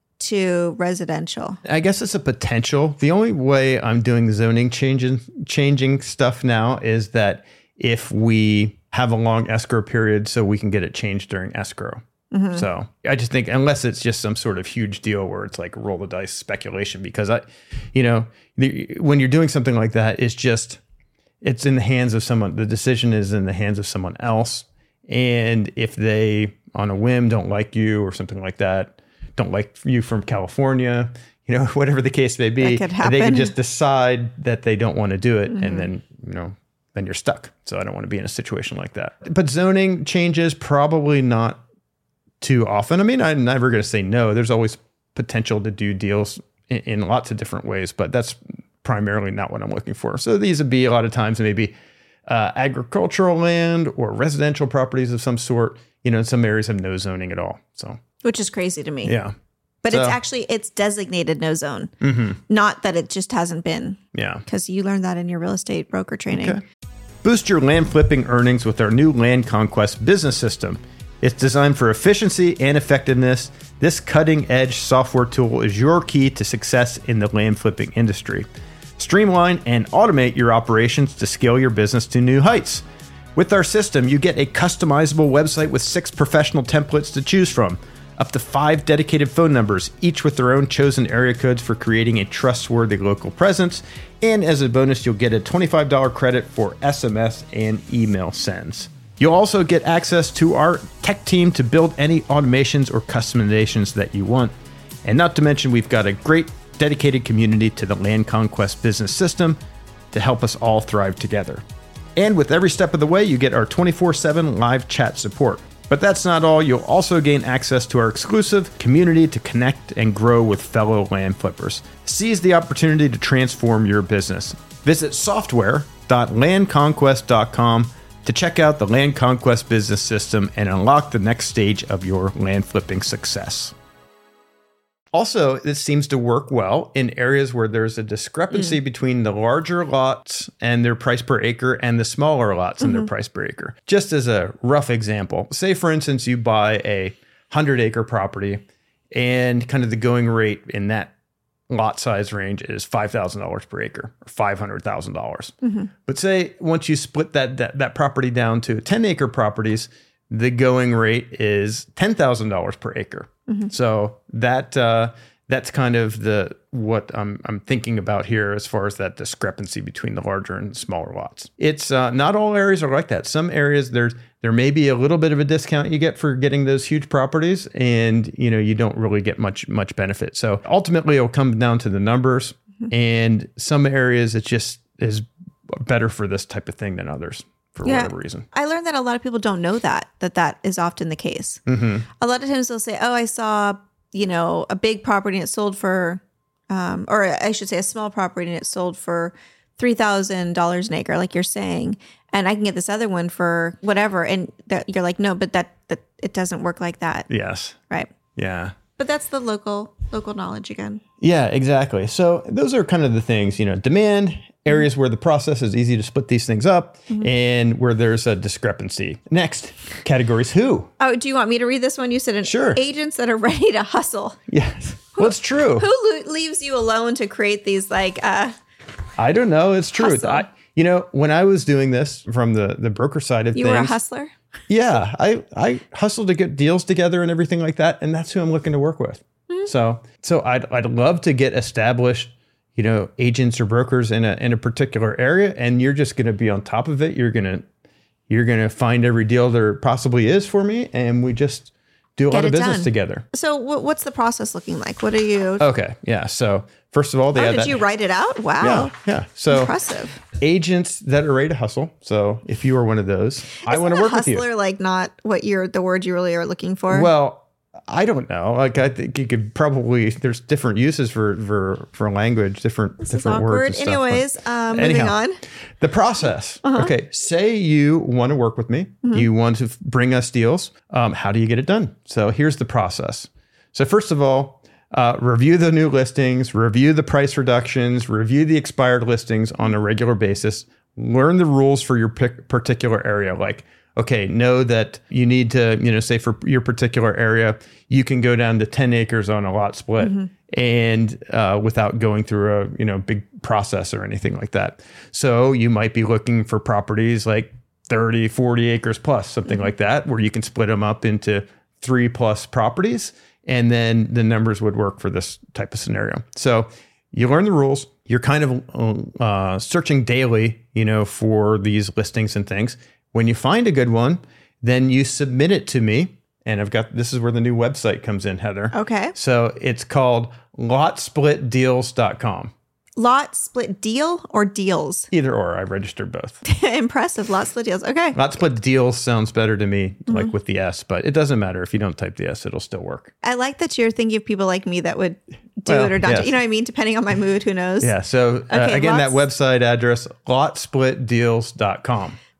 to residential? I guess it's a potential. The only way I'm doing zoning changing changing stuff now is that if we have a long escrow period so we can get it changed during escrow. Mm-hmm. So I just think unless it's just some sort of huge deal where it's like roll the dice speculation, because I, you know, the, when you're doing something like that, it's just, it's in the hands of someone. The decision is in the hands of someone else. And if they on a whim don't like you or something like that, don't like you from California, you know, whatever the case may be, That could they happen. can just decide that they don't want to do it. Mm-hmm. And then, you know, then you're stuck. So I don't want to be in a situation like that. But zoning changes, probably not too often. I mean, I'm never going to say no. There's always potential to do deals in, in lots of different ways, but that's primarily not what I'm looking for. So these would be a lot of times maybe uh, agricultural land or residential properties of some sort, you know, some areas have no zoning at all. So, which is crazy to me. yeah. But So- it's actually, it's designated no zone, Mm-hmm. not that it just hasn't been, Yeah. because you learned that in your real estate broker training. Okay. Boost your land flipping earnings with our new Land Conquest business system. It's designed for efficiency and effectiveness. This cutting-edge software tool is your key to success in the land flipping industry. Streamline and automate your operations to scale your business to new heights. With our system, you get a customizable website with six professional templates to choose from, up to five dedicated phone numbers, each with their own chosen area codes for creating a trustworthy local presence. And as a bonus, you'll get a twenty-five dollars credit for S M S and email sends. You'll also get access to our tech team to build any automations or customizations that you want. And not to mention, we've got a great dedicated community to the Land Conquest business system to help us all thrive together. And with every step of the way, you get our twenty-four seven live chat support. But that's not all. You'll also gain access to our exclusive community to connect and grow with fellow land flippers. Seize the opportunity to transform your business. Visit software dot land conquest dot com to check out the Land Conquest business system and unlock the next stage of your land flipping success. Also, this seems to work well in areas where there's a discrepancy mm. between the larger lots and their price per acre and the smaller lots mm-hmm. and their price per acre. Just as a rough example, say, for instance, you buy a one hundred acre property and kind of the going rate in that lot size range is five thousand dollars per acre or five hundred thousand dollars. Mm-hmm. But say once you split that, that, that property down to ten acre properties, the going rate is ten thousand dollars per acre. Mm-hmm. So that uh, that's kind of the what I'm I'm thinking about here as far as that discrepancy between the larger and smaller lots. It's uh, not all areas are like that. Some areas there's there may be a little bit of a discount you get for getting those huge properties, and you know you don't really get much much benefit. So ultimately, it'll come down to the numbers. Mm-hmm. And some areas it just is better for this type of thing than others. For yeah. whatever reason. I learned that a lot of people don't know that, that that is often the case. Mm-hmm. A lot of times they'll say, oh, I saw, you know, a big property and it sold for, um, or I should say a small property and it sold for three thousand dollars an acre, like you're saying. And I can get this other one for whatever. And that, you're like, no, but that, that it doesn't work like that. Yes. Right. Yeah. But that's the local, local knowledge again. Yeah, exactly. So those are kind of the things, you know, demand, areas where the process is easy to split these things up, mm-hmm. and where there's a discrepancy. Next, categories who? Oh, do you want me to read this one? You said sure. Agents that are ready to hustle. Yes. Well, it's true. Who lo- leaves you alone to create these like... Uh, I don't know. It's true. I, you know, when I was doing this from the, the broker side of you things... You were a hustler? Yeah. I, I hustled to get deals together and everything like that, and that's who I'm looking to work with. Mm-hmm. So so I'd I'd love to get established, you know, agents or brokers in a in a particular area, and you're just going to be on top of it. You're gonna you're gonna find every deal there possibly is for me, and we just do a Get lot of business done. together. So w- what's the process looking like? What are you? Okay, yeah. So first of all, they oh, had did that, you write it out? Wow. Yeah, yeah. So impressive. Agents that are ready to hustle. So if you are one of those, Isn't I want to work with you. Hustler, like not what you're the word you really are looking for. Well. I don't know. Like I think you could probably there's different uses for for, for language, different this different is words. And stuff. Anyways, um, moving Anyhow, on. The process. Uh-huh. Okay, say you want to work with me. Mm-hmm. You want to bring us deals. Um, how do you get it done? So here's the process. So first of all, uh, review the new listings, review the price reductions, review the expired listings on a regular basis. Learn the rules for your pic- particular area, like. Okay, know that you need to, you know, say for your particular area, you can go down to ten acres on a lot split mm-hmm. and uh, without going through a, you know, big process or anything like that. So you might be looking for properties like thirty, forty acres plus, something mm-hmm. like that, where you can split them up into three plus properties. And then the numbers would work for this type of scenario. So you learn the rules. You're kind of uh, searching daily, you know, for these listings and things. When you find a good one, then you submit it to me. And I've got, this is where the new website comes in, Heather. Okay. So it's called lot split deals dot com. Lot split deal or deals? Either or. I registered both. Impressive. Lot split deals. Okay. Lot split deals sounds better to me, mm-hmm. like with the S, but it doesn't matter. If you don't type the S, it'll still work. I like that you're thinking of people like me that would do well, it or not. Yes. You know what I mean? Depending on my mood, who knows? Yeah. So uh, okay, again, lots- that website address, lot split deals dot com.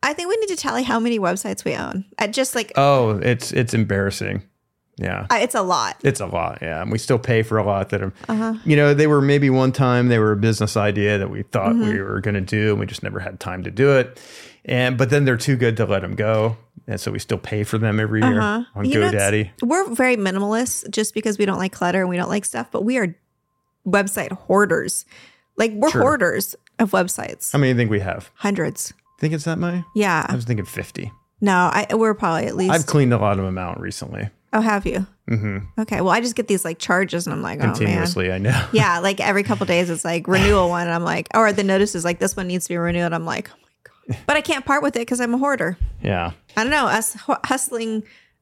I think we need to tally how many websites we own. I just like, Oh, it's it's embarrassing. Yeah. I, it's a lot. It's a lot, yeah. And we still pay for a lot that are, uh-huh. you know, they were maybe one time, they were a business idea that we thought mm-hmm. we were going to do, and we just never had time to do it. And But then they're too good to let them go. And so we still pay for them every year uh-huh. on you GoDaddy. Know, we're very minimalist just because we don't like clutter and we don't like stuff, but we are website hoarders. Like we're sure. hoarders of websites. How many do you think we have? Hundreds. Think it's that many? Yeah. I was thinking fifty. No, I, we're probably at least. I've cleaned a lot of them out recently. Oh, have you? Mm-hmm. Okay. Well, I just get these like charges and I'm like, continuously, oh, I know. Yeah. Like every couple of days, it's like renewal one. And I'm like, or the notice is like, this one needs to be renewed. I'm like, oh my God. But I can't part with it because I'm a hoarder. Yeah. I don't know. Us hustling.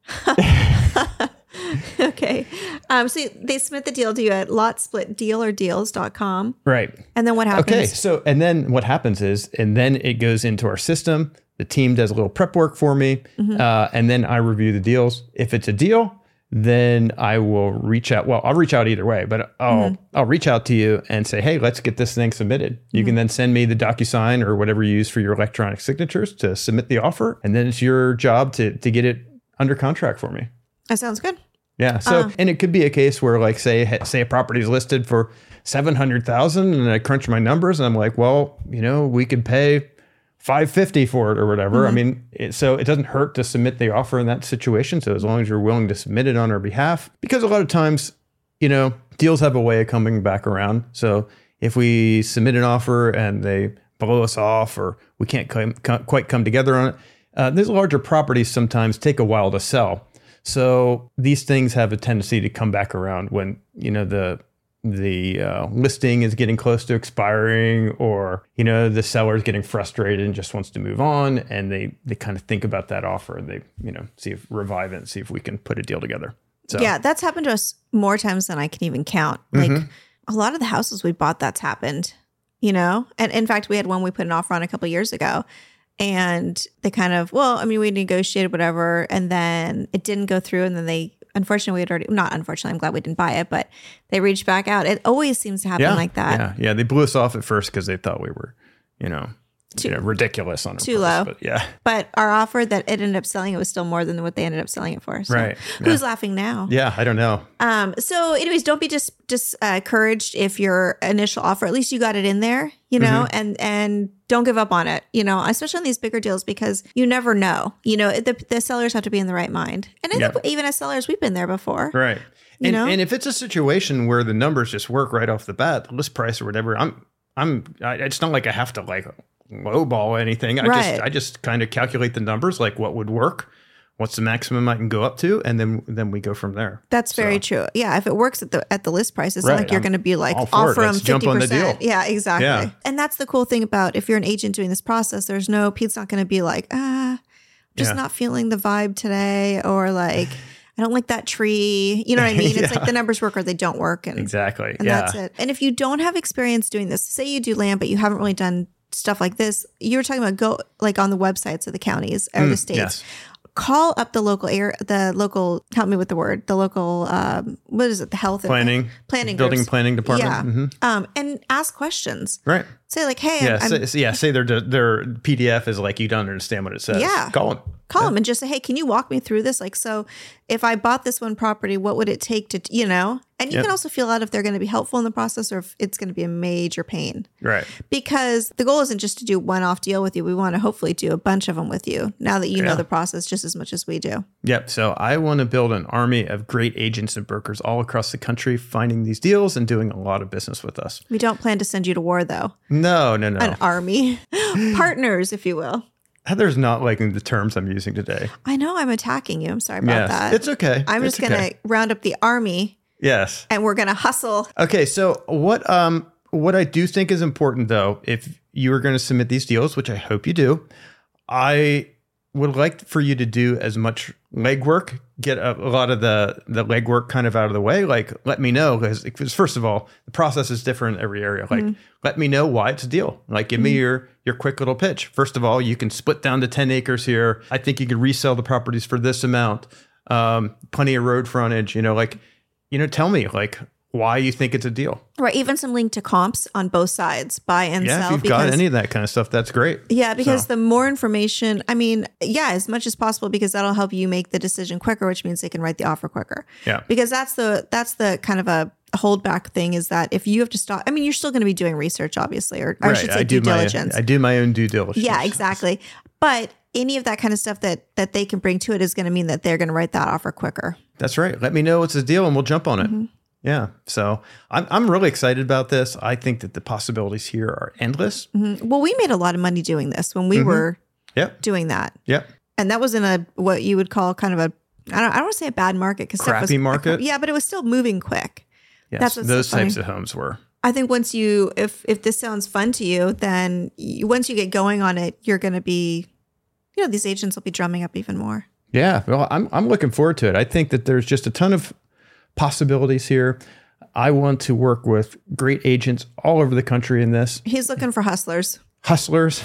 Okay. Um, so they submit the deal to you at lot split deal or deals dot com. Right. And then what happens? Okay. So, and then what happens is, and then it goes into our system. The team does a little prep work for me, mm-hmm. uh, and then I review the deals. If it's a deal, then I will reach out. Well, I'll reach out either way, but I'll mm-hmm. I'll reach out to you and say, hey, let's get this thing submitted. You mm-hmm. can then send me the DocuSign or whatever you use for your electronic signatures to submit the offer, and then it's your job to to get it under contract for me. That sounds good. Yeah. So, uh, and it could be a case where, like, say say a property is listed for seven hundred thousand, and I crunch my numbers, and I'm like, well, you know, we could pay five fifty for it or whatever. Mm-hmm. I mean, it, so it doesn't hurt to submit the offer in that situation. So as long as you're willing to submit it on our behalf, because a lot of times, you know, deals have a way of coming back around. So if we submit an offer and they blow us off, or we can't come, come, quite come together on it, uh, these larger properties sometimes take a while to sell. So these things have a tendency to come back around when, you know, the the uh, listing is getting close to expiring, or, you know, the seller is getting frustrated and just wants to move on, and they they kind of think about that offer, and they, you know, see if revive it and see if we can put a deal together. So yeah, that's happened to us more times than I can even count. Like mm-hmm. a lot of the houses we bought, that's happened, you know? And in fact, we had one we put an offer on a couple of years ago, and they kind of, well, I mean, we negotiated whatever, and then it didn't go through, and then they, unfortunately, we had already, not unfortunately, I'm glad we didn't buy it, but they reached back out. It always seems to happen yeah, like that. Yeah, yeah. They blew us off at first because they thought we were, you know, too, you know ridiculous on our too price, low. But yeah. But our offer that it ended up selling, it was still more than what they ended up selling it for. So right. Who's yeah. laughing now? Yeah, I don't know. Um. So anyways, don't be just discouraged if your initial offer, at least you got it in there, you know, mm-hmm. and and don't give up on it, you know, especially on these bigger deals, because you never know, you know, the, the sellers have to be in the right mind. And I yep. think even as sellers, we've been there before. Right. You and, know? and if it's a situation where the numbers just work right off the bat, the list price or whatever, I'm, I'm, I, it's not like I have to like lowball anything. I right. just, I just kind of calculate the numbers, like what would work, what's the maximum I can go up to, and then then we go from there. That's very so. true. Yeah, if it works at the at the list price, it's right. not like you're going to be like offer them fifty percent. Yeah, exactly. Yeah. And that's the cool thing about if you're an agent doing this process. There's no Pete's not going to be like ah, just yeah. not feeling the vibe today, or like I don't like that tree. You know what I mean? It's yeah. like the numbers work or they don't work, and exactly. And yeah. that's it. And if you don't have experience doing this, say you do land, but you haven't really done stuff like this. You were talking about go like on the websites of the counties or mm, the states. Yes. Call up the local air, the local, help me with the word, the local, um, what is it? The health planning, and, planning, building groups. planning department. Yeah. Mm-hmm. Um, and ask questions. Right. Say like, hey, yeah, I'm, say, I'm, yeah. Say their their P D F is like you don't understand what it says. Yeah. Call them. Call yeah. them and just say, hey, can you walk me through this? Like, so if I bought this one property, what would it take to, you know? And you yep. can also feel out if they're going to be helpful in the process or if it's going to be a major pain. Right. Because the goal isn't just to do one off deal with you. We want to hopefully do a bunch of them with you now that you yeah. know the process just as much as we do. Yep. So I want to build an army of great agents and brokers all across the country finding these deals and doing a lot of business with us. We don't plan to send you to war, though. No, no, no. An army. Partners, if you will. Heather's not liking the terms I'm using today. I know I'm attacking you. I'm sorry about yes, that. It's okay. I'm it's just going to okay. round up the army. Yes. And we're going to hustle. Okay. So what um what I do think is important, though, if you are going to submit these deals, which I hope you do, I would like for you to do as much legwork, get a, a lot of the, the legwork kind of out of the way. Like, let me know, because first of all, the process is different in every area. Like, mm-hmm. let me know why it's a deal. Like, give mm-hmm. me your your quick little pitch. First of all, you can split down to ten acres here. I think you could resell the properties for this amount. Um, plenty of road frontage, you know, like, you know, tell me, like, why you think it's a deal. Right. Even some link to comps on both sides, buy and Yeah, sell. if you've because, got any of that kind of stuff, that's great. Yeah, because So. the more information, I mean, yeah, as much as possible, because that'll help you make the decision quicker, which means they can write the offer quicker. Yeah. Because that's the that's the kind of a holdback thing is that if you have to stop, I mean, you're still going to be doing research, obviously, or, or I should say I do due my, diligence. I do my own due diligence. Yeah, exactly. But any of that kind of stuff that that they can bring to it is going to mean that they're going to write that offer quicker. That's right. Let me know what's the deal and we'll jump on it. Mm-hmm. Yeah. So I'm, I'm really excited about this. I think that the possibilities here are endless. Mm-hmm. Well, we made a lot of money doing this when we Mm-hmm. were Yep. doing that. Yep. And that was in a, what you would call kind of a, I don't, I don't want to say a bad market. Cause stuff was, Crappy market? Yeah, but it was still moving quick. Yes. That's what's so Those types funny. of homes were. I think once you, if if this sounds fun to you, then you, once you get going on it, you're going to be, you know, these agents will be drumming up even more. Yeah. Well, I'm, I'm looking forward to it. I think that there's just a ton of possibilities here. I want to work with great agents all over the country in this. He's looking for hustlers, Hustlers,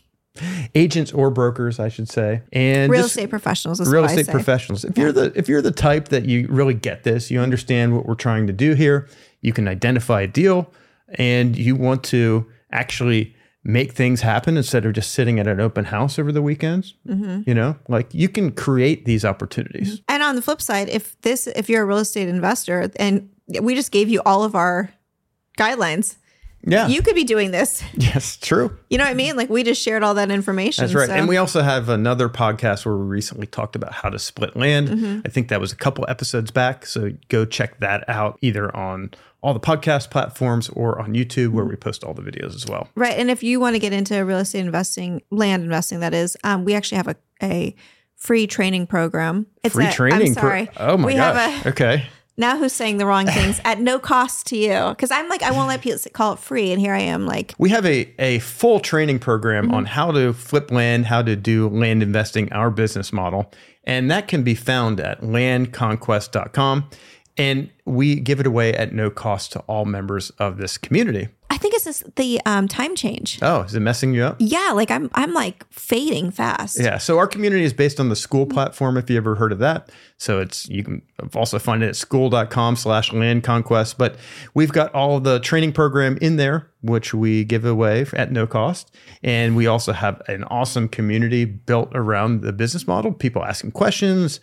agents or brokers, I should say. And real just estate professionals. Is real what I estate say. professionals. If you're the if you're the type that you really get this, you understand what we're trying to do here, you can identify a deal and you want to actually make things happen instead of just sitting at an open house over the weekends. Mm-hmm. You know, like you can create these opportunities. And on the flip side, if this, if you're a real estate investor and we just gave you all of our guidelines, Yeah. you could be doing this. Yes, true. You know what I mean? Like we just shared all that information. That's right. so- And we also have another podcast where we recently talked about how to split land. Mm-hmm. I think that was a couple episodes back. So go check that out either on all the podcast platforms or on YouTube where we post all the videos as well. Right. And if you want to get into real estate investing, land investing, that is, um, we actually have a, a free training program. It's Free a, training. I'm pro- sorry. oh my we gosh. Have a, Okay. now who's saying the wrong things at no cost to you? Because I'm like, I won't let people call it free. And here I am like, We have a, a full training program Mm-hmm. on how to flip land, how to do land investing, our business model. And that can be found at land conquest dot com. And we give it away at no cost to all members of this community. I think it's just the um, time change. Oh, is it messing you up? Yeah. Like I'm, I'm like fading fast. Yeah. So our community is based on the school platform, if you ever heard of that. So it's, you can also find it at school.com slash land conquest. But we've got all of the training program in there, which we give away at no cost. And we also have an awesome community built around the business model, people asking questions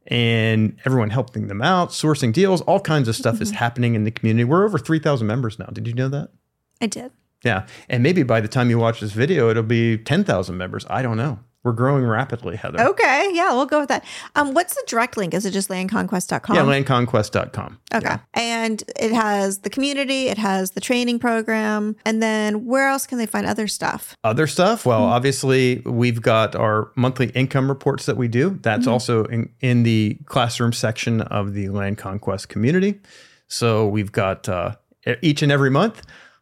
and everyone helping them out, sourcing deals, all kinds of stuff is happening in the community. We're over three thousand members now. Did you know that? I did. Yeah. And maybe by the time you watch this video, it'll be ten thousand members. I don't know. We're growing rapidly, Heather. Okay. Yeah. We'll go with that. Um, what's the direct link? Is it just land conquest dot com? Yeah, land conquest dot com. Okay. And it has the community, it has the training program. And then where else can they find other stuff? Other stuff? Well, obviously, we've got our monthly income reports that we do. That's Mm-hmm. also in, in the classroom section of the Land Conquest community. So we've got uh, each and every month,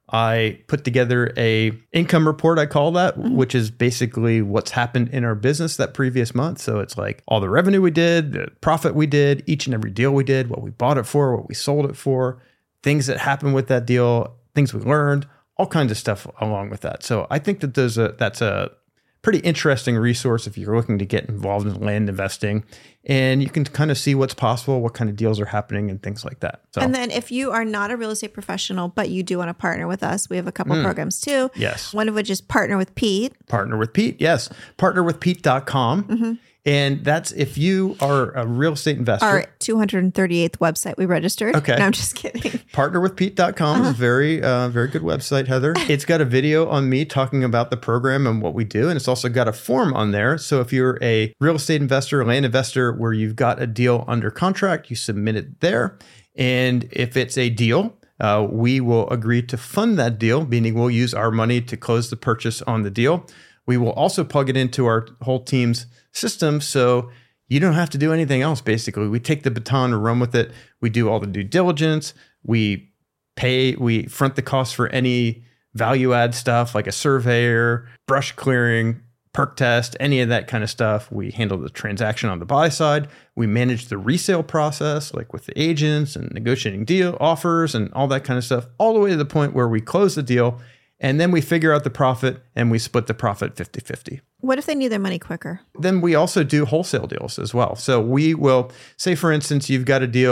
I put together a income report, I call that, Mm-hmm. which is basically what's happened in our business that previous month. So it's like all the revenue we did, the profit we did, each and every deal we did, what we bought it for, what we sold it for, things that happened with that deal, things we learned, all kinds of stuff along with that. So I think that there's a that's a pretty interesting resource if you're looking to get involved in land investing, and you can kind of see what's possible, what kind of deals are happening and things like that. So And then if you are not a real estate professional, but you do want to partner with us, we have a couple programs too. yes. One of which is Partner with Pete. Partner with Pete. Yes. partner with pete dot com. And that's if you are a real estate investor. Our two hundred thirty-eighth website we registered. Okay. No, I'm just kidding. partner with pete dot com is a very, uh, very good website, Heather. It's got a video on me talking about the program and what we do. And it's also got a form on there. So if you're a real estate investor, a land investor, where you've got a deal under contract, you submit it there. And if it's a deal, uh, we will agree to fund that deal, meaning we'll use our money to close the purchase on the deal. We will also plug it into our whole team's system. So you don't have to do anything else, basically. We take the baton and run with it. We do all the due diligence. We pay, we front the cost for any value add stuff like a surveyor, brush clearing, perk test, any of that kind of stuff. We handle the transaction on the buy side. We manage the resale process, like with the agents and negotiating deal offers and all that kind of stuff, all the way to the point where we close the deal. And then we figure out the profit and we split the profit fifty-fifty. What if they need their money quicker? Then we also do wholesale deals as well. So we will say, for instance, you've got a deal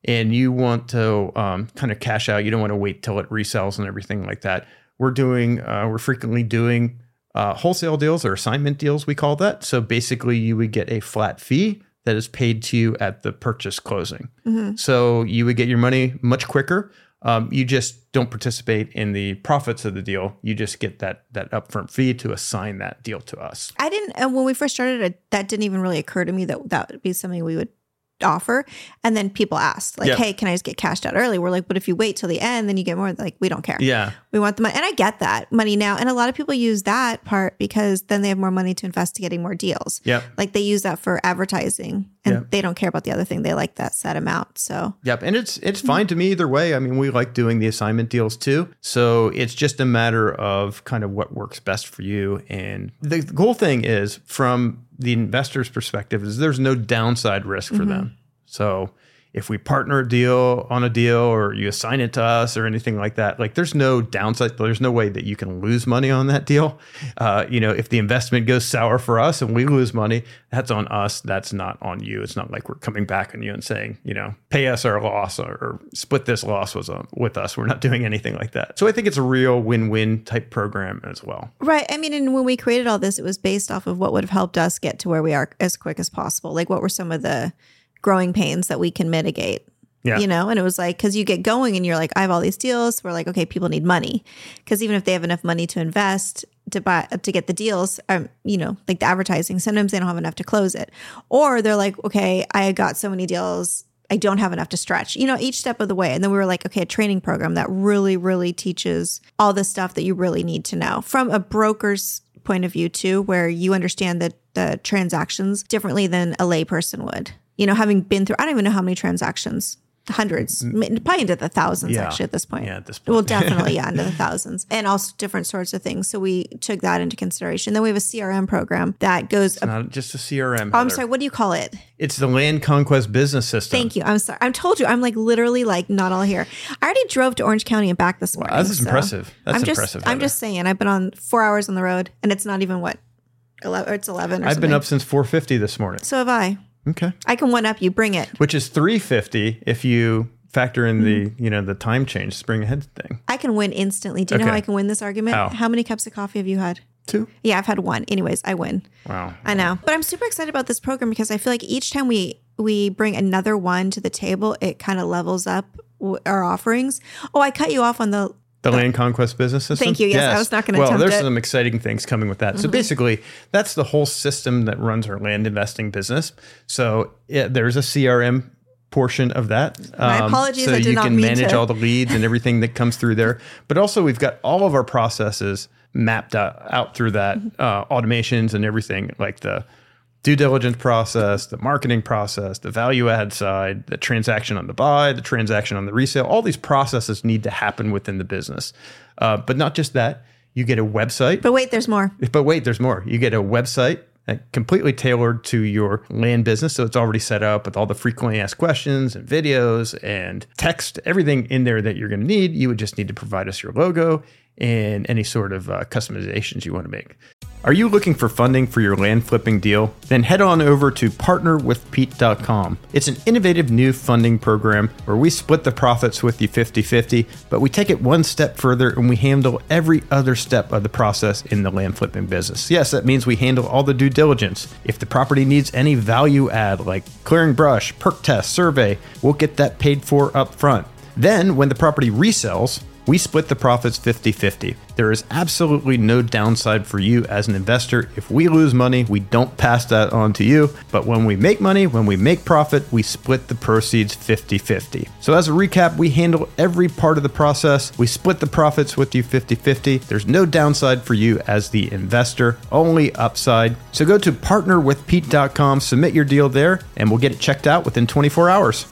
and you want to um, kind of cash out, you don't want to wait till it resells and everything like that. We're doing, uh, we're frequently doing uh, wholesale deals or assignment deals, we call that. So basically you would get a flat fee that is paid to you at the purchase closing. Mm-hmm. So you would get your money much quicker. Um, you just don't participate in the profits of the deal. You just get that that upfront fee to assign that deal to us. I didn't, and when we first started it, that didn't even really occur to me that that would be something we would offer. And then people asked, like, yep. hey, can I just get cashed out early? We're like, but if you wait till the end, then you get more. Like, we don't care. Yeah. We want the money. And I get that money now. And a lot of people use that part because then they have more money to invest to getting more deals. Yeah. Like they use that for advertising and yep. they don't care about the other thing. They like that set amount. So. Yep. And it's, it's fine to me either way. I mean, we like doing the assignment deals too. So it's just a matter of kind of what works best for you. And the cool thing is from the investor's perspective is there's no downside risk for mm-hmm. them. So if we partner a deal on a deal or you assign it to us or anything like that, like there's no downside. There's no way that you can lose money on that deal. Uh, you know, if the investment goes sour for us and we lose money, that's on us. That's not on you. It's not like we're coming back on you and saying, you know, pay us our loss or, or split this loss with, uh, with us. We're not doing anything like that. So I think it's a real win-win type program as well. Right. I mean, and when we created all this, it was based off of what would have helped us get to where we are as quick as possible. Like what were some of the growing pains that we can mitigate, yeah. you know? And it was like, cause you get going and you're like, I have all these deals. We're like, okay, people need money. Cause even if they have enough money to invest to buy, to get the deals, um, you know, like the advertising, sometimes they don't have enough to close it. Or they're like, okay, I got so many deals, I don't have enough to stretch, you know, each step of the way. And then we were like, okay, a training program that really, really teaches all the stuff that you really need to know from a broker's point of view too, where you understand that the transactions differently than a layperson would. You know, having been through, I don't even know how many transactions, hundreds, probably into the thousands yeah. actually at this point. Yeah, at this point. Well, definitely, yeah, into the thousands. And also different sorts of things. So we took that into consideration. Then we have a C R M program that goes... It's not just a C R M. Oh, I'm sorry, what do you call it? It's the Land Conquest Business System. Thank you. I'm sorry. I told you, I'm like literally like not all here. I already drove to Orange County and back this morning. Wow, that's so impressive. That's I'm impressive. Just, I'm just saying, I've been on four hours on the road and it's not even what? eleven, it's eleven or I've something. been up since four fifty this morning. So have I. Okay. I can one up you. Bring it. Which is three fifty if you factor in the, you know, the time change spring ahead thing. I can win instantly. Do you okay. know how I can win this argument? How? How many cups of coffee have you had? Two. Yeah, I've had one. Anyways, I win. Wow. I know. But I'm super excited about this program because I feel like each time we we bring another one to the table, it kind of levels up w- our offerings. Oh, I cut you off on the The Land Conquest Business System? Thank you. Yes, yes. I was not going to well, attempt it. Well, there's some exciting things coming with that. Mm-hmm. So basically, that's the whole system that runs our land investing business. So yeah, there's a C R M portion of that. My um, apologies, so I did you not can mean manage to. all the leads and everything that comes through there. But also, we've got all of our processes mapped out, out through that, mm-hmm. uh, automations and everything, like the due diligence process, the marketing process, the value add side, the transaction on the buy, the transaction on the resale. All these processes need to happen within the business. Uh, but not just that, you get a website. But wait, there's more. But wait, there's more. You get a website completely tailored to your land business. So it's already set up with all the frequently asked questions and videos and text, everything in there that you're going to need. You would just need to provide us your logo and any sort of uh, customizations you want to make. Are you looking for funding for your land flipping deal? Then head on over to partner with pete dot com. It's an innovative new funding program where we split the profits with you fifty-fifty, but we take it one step further and we handle every other step of the process in the land flipping business. Yes, that means we handle all the due diligence. If the property needs any value add like clearing brush, perk test, survey, we'll get that paid for up front. Then when the property resells, we split the profits fifty-fifty. There is absolutely no downside for you as an investor. If we lose money, we don't pass that on to you. But when we make money, when we make profit, we split the proceeds fifty-fifty. So as a recap, we handle every part of the process. We split the profits with you fifty-fifty. There's no downside for you as the investor, only upside. So go to partner with pete dot com, submit your deal there, and we'll get it checked out within twenty-four hours.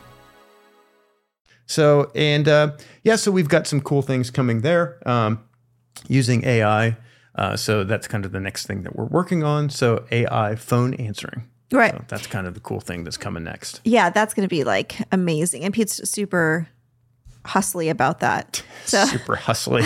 So, and uh, yeah, so we've got some cool things coming there um, using A I. Uh, so that's kind of the next thing that we're working on. So A I phone answering. Right. So that's kind of the cool thing that's coming next. Yeah, that's going to be like amazing. And Pete's super hustly about that. So Super hustly.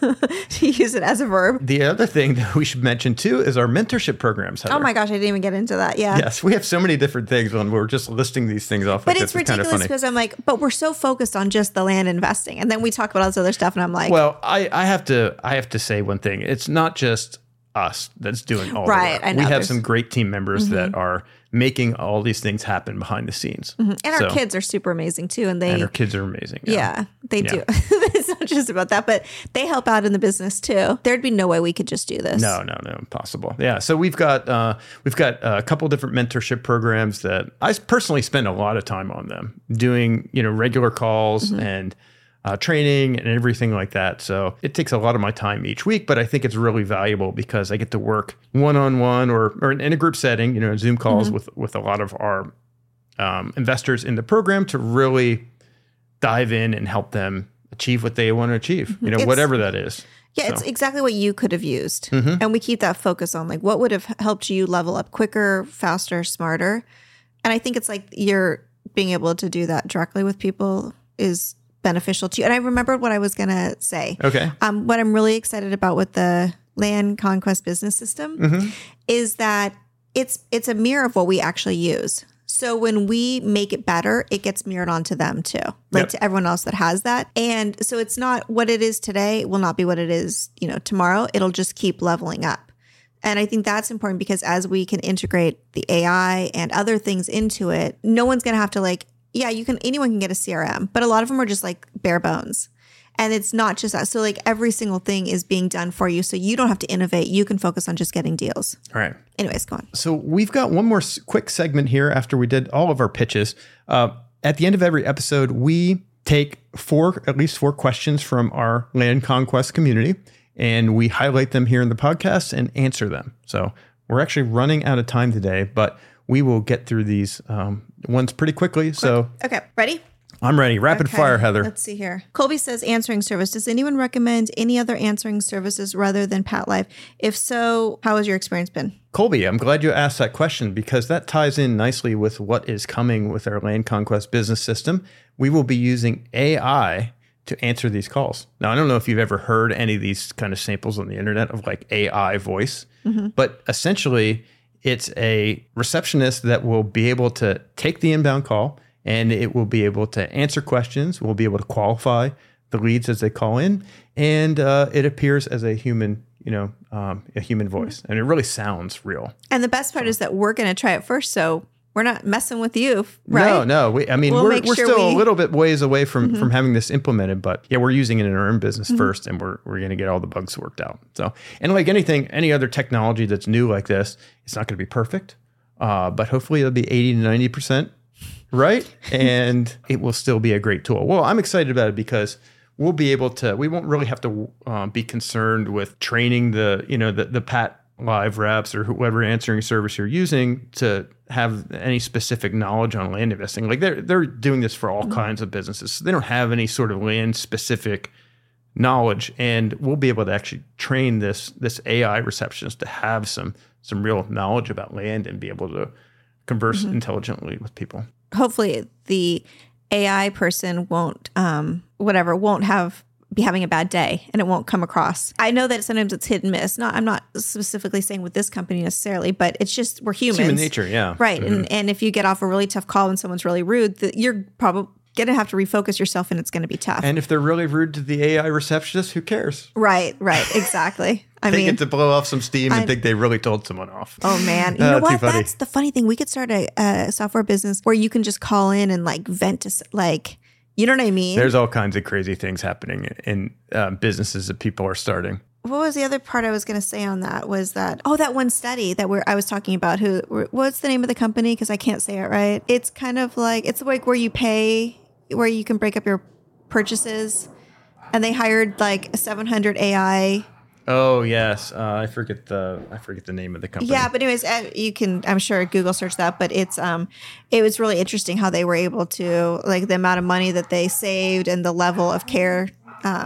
to use it as a verb. The other thing that we should mention too is our mentorship programs, Heather. Oh my gosh, I didn't even get into that. Yeah. Yes, we have so many different things when we're just listing these things off. But like it's this. ridiculous kind of funny. because I'm like, but we're so focused on just the land investing. And then we talk about all this other stuff and I'm like, Well, I, I have to I have to say one thing. It's not just us that's doing all Right, the work. I know, We have there's- some great team members mm-hmm. that are making all these things happen behind the scenes. Mm-hmm. And so, our kids are super amazing too. And they and our kids are amazing. Yeah, Yeah, they Yeah. do. It's not just about that, but they help out in the business too. There'd be no way we could just do this. No, no, no, impossible. Yeah, so we've got uh, we've got a couple different mentorship programs that I personally spend a lot of time on them, doing you know regular calls mm-hmm. and uh, training and everything like that. So it takes a lot of my time each week, but I think it's really valuable because I get to work one on one or or in a group setting, you know, Zoom calls mm-hmm. with with a lot of our um, investors in the program to really dive in and help them achieve what they want to achieve, you know, It's- whatever that is. Yeah, So. it's exactly what you could have used. Mhm. And we keep that focus on like what would have helped you level up quicker, faster, smarter. And I think it's like you're being able to do that directly with people is beneficial to you. And I remembered what I was going to say. Okay. Um, what I'm really excited about with the Land Conquest Business System Mm-hmm. is that it's it's a mirror of what we actually use. So when we make it better, it gets mirrored onto them too, like Yep. to everyone else that has that. And so it's not what it is today will not be what it is, you know, tomorrow. It'll just keep leveling up. And I think that's important because as we can integrate the A I and other things into it, no one's going to have to like, yeah, you can, anyone can get a C R M, but a lot of them are just like bare bones. And it's not just that. So like every single thing is being done for you. So you don't have to innovate. You can focus on just getting deals. All right. Anyways, go on. So we've got one more s- quick segment here after we did all of our pitches. Uh, at the end of every episode, we take four, at least four questions from our Land Conquest community, and we highlight them here in the podcast and answer them. So we're actually running out of time today, but we will get through these um, ones pretty quickly. So Okay, ready? I'm ready. Rapid Okay, fire, Heather. Let's see here. Colby says answering service. Does anyone recommend any other answering services rather than PatLive? If so, how has your experience been? Colby, I'm glad you asked that question because that ties in nicely with what is coming with our Land Conquest business system. We will be using A I to answer these calls. Now, I don't know if you've ever heard any of these kind of samples on the internet of like A I voice, mm-hmm. but essentially it's a receptionist that will be able to take the inbound call and it will be able to answer questions. We'll be able to qualify the leads as they call in, and uh, it appears as a human, you know, um, a human voice, and it really sounds real. And the best part is that we're going to try it first, so we're not messing with you, right? No, no. We, I mean, We'll we're, make we're sure still we- a little bit ways away from mm-hmm. from having this implemented, but yeah, we're using it in our own business mm-hmm. first, and we're we're going to get all the bugs worked out. So, and like anything, any other technology that's new like this, it's not going to be perfect, uh, but hopefully it'll be eighty to ninety percent right, and it will still be a great tool. Well, I'm excited about it because we'll be able to. We won't really have to um, be concerned with training the you know the the Pat Live reps or whoever answering service you're using to have any specific knowledge on land investing. Like they're they're doing this for all mm-hmm. kinds of businesses. So they don't have any sort of land specific knowledge, and we'll be able to actually train this this A I receptionist to have some some real knowledge about land and be able to converse mm-hmm. intelligently with people. Hopefully the A I person won't, um, whatever, won't have be having a bad day and it won't come across. I know that sometimes it's hit and miss. Not, I'm not specifically saying with this company necessarily, but it's just we're humans. It's human nature, yeah. Right. Mm-hmm. And and if you get off a really tough call and someone's really rude, the, you're probably going to have to refocus yourself and it's going to be tough. And if they're really rude to the A I receptionist, who cares? Right, right, exactly. I they mean, get to blow off some steam and I, think they really told someone off. Oh man, you uh, know what? Funny. That's the funny thing. We could start a, a software business where you can just call in and like vent to like, you know what I mean? There's all kinds of crazy things happening in uh, businesses that people are starting. What was the other part I was going to say on that was that, oh, that one study that we're, I was talking about, who, what's the name of the company? Because I can't say it right. It's kind of like, it's like where you pay, where you can break up your purchases. And they hired like a seven hundred A I. Oh yes, uh, I forget the I forget the name of the company. Yeah, but anyways, uh, you can I'm sure Google search that. But it's um, it was really interesting how they were able to like the amount of money that they saved and the level of care um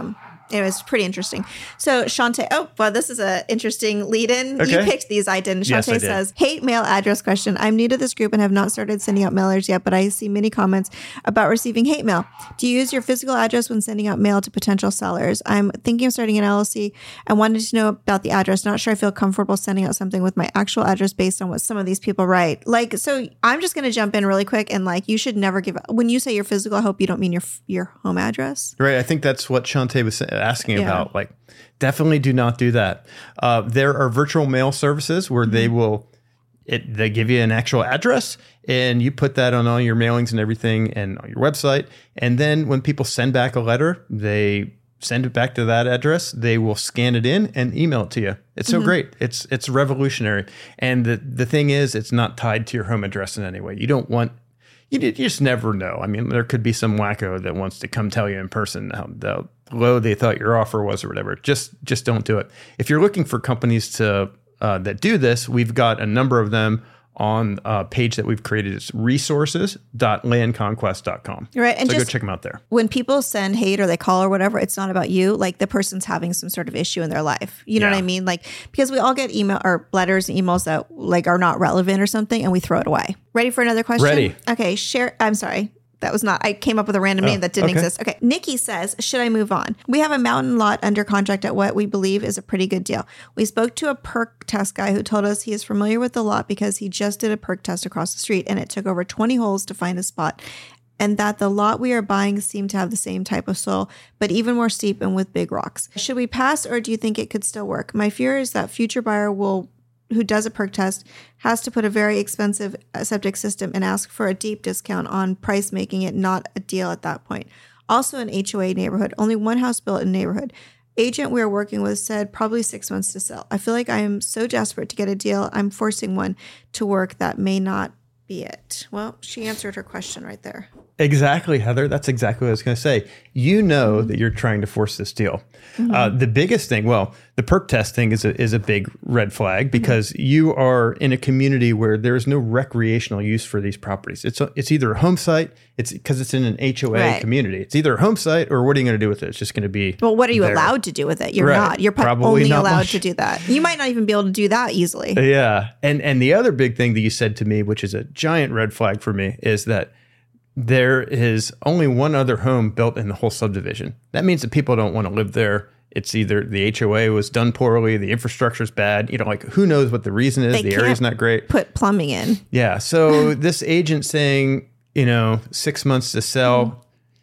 It was pretty interesting. So Shantae, oh, well, this is an interesting lead-in. Okay. You picked these, I didn't. Shantae Yes, I did. says, hate mail address question. I'm new to this group and have not started sending out mailers yet, but I see many comments about receiving hate mail. Do you use your physical address when sending out mail to potential sellers? I'm thinking of starting an L L C and wanted to know about the address. Not sure I feel comfortable sending out something with my actual address based on what some of these people write. Like, so I'm just going to jump in really quick and like, you should never give, when you say your physical, I hope you don't mean your your home address. Right. I think that's what Shantae was asking Yeah. about. Like, definitely do not do that. Uh, there are virtual mail services where mm-hmm. they will, it, they give you an actual address and you put that on all your mailings and everything and on your website. And then when people send back a letter, they send it back to that address. They will scan it in and email it to you. It's so mm-hmm. great. It's it's revolutionary. And the, the thing is, it's not tied to your home address in any way. You don't want You, you just never know. I mean, there could be some wacko that wants to come tell you in person how, how low they thought your offer was or whatever. Just just don't do it. If you're looking for companies to uh, that do this, we've got a number of them on a page that we've created. It's resources dot land conquest dot com. Right. And so just go check them out there. When people send hate or they call or whatever, it's not about you. Like the person's having some sort of issue in their life. You know Yeah. what I mean? Like, because we all get email or letters and emails that like are not relevant or something and we throw it away. Ready for another question? Ready. Okay. Share. I'm sorry. That was not, I came up with a random Oh, name that didn't okay. exist. Okay. Nikki says, should I move on? We have a mountain lot under contract at what we believe is a pretty good deal. We spoke to a perk test guy who told us he is familiar with the lot because he just did a perk test across the street and it took over twenty holes to find a spot. And that the lot we are buying seemed to have the same type of soil, but even more steep and with big rocks. Should we pass or do you think it could still work? My fear is that future buyer will who does a perk test has to put a very expensive septic system and ask for a deep discount on price, making it not a deal at that point. Also an H O A neighborhood, only one house built in the neighborhood. Agent we are working with said probably six months to sell. I feel like I am so desperate to get a deal. I'm forcing one to work that may not be it. Well, she answered her question right there. Exactly, Heather. That's exactly what I was going to say. You know that you're trying to force this deal. Mm-hmm. Uh, the biggest thing, well, the perk test thing is a, is a big red flag because mm-hmm. you are in a community where there is no recreational use for these properties. It's a, it's either a home site, it's because it's in an H O A right. community. It's either a home site or what are you going to do with it? It's just going to be Well, what are you there. allowed to do with it? You're right. not. You're Probably only not allowed much. to do that. You might not even be able to do that easily. Yeah. And and the other big thing that you said to me, which is a giant red flag for me, is that there is only one other home built in the whole subdivision. That means that people don't want to live there. It's either the H O A was done poorly, the infrastructure is bad. You know, like who knows what the reason is? They the can't area's not great. Put plumbing in. Yeah. So this agent saying, you know, six months to sell,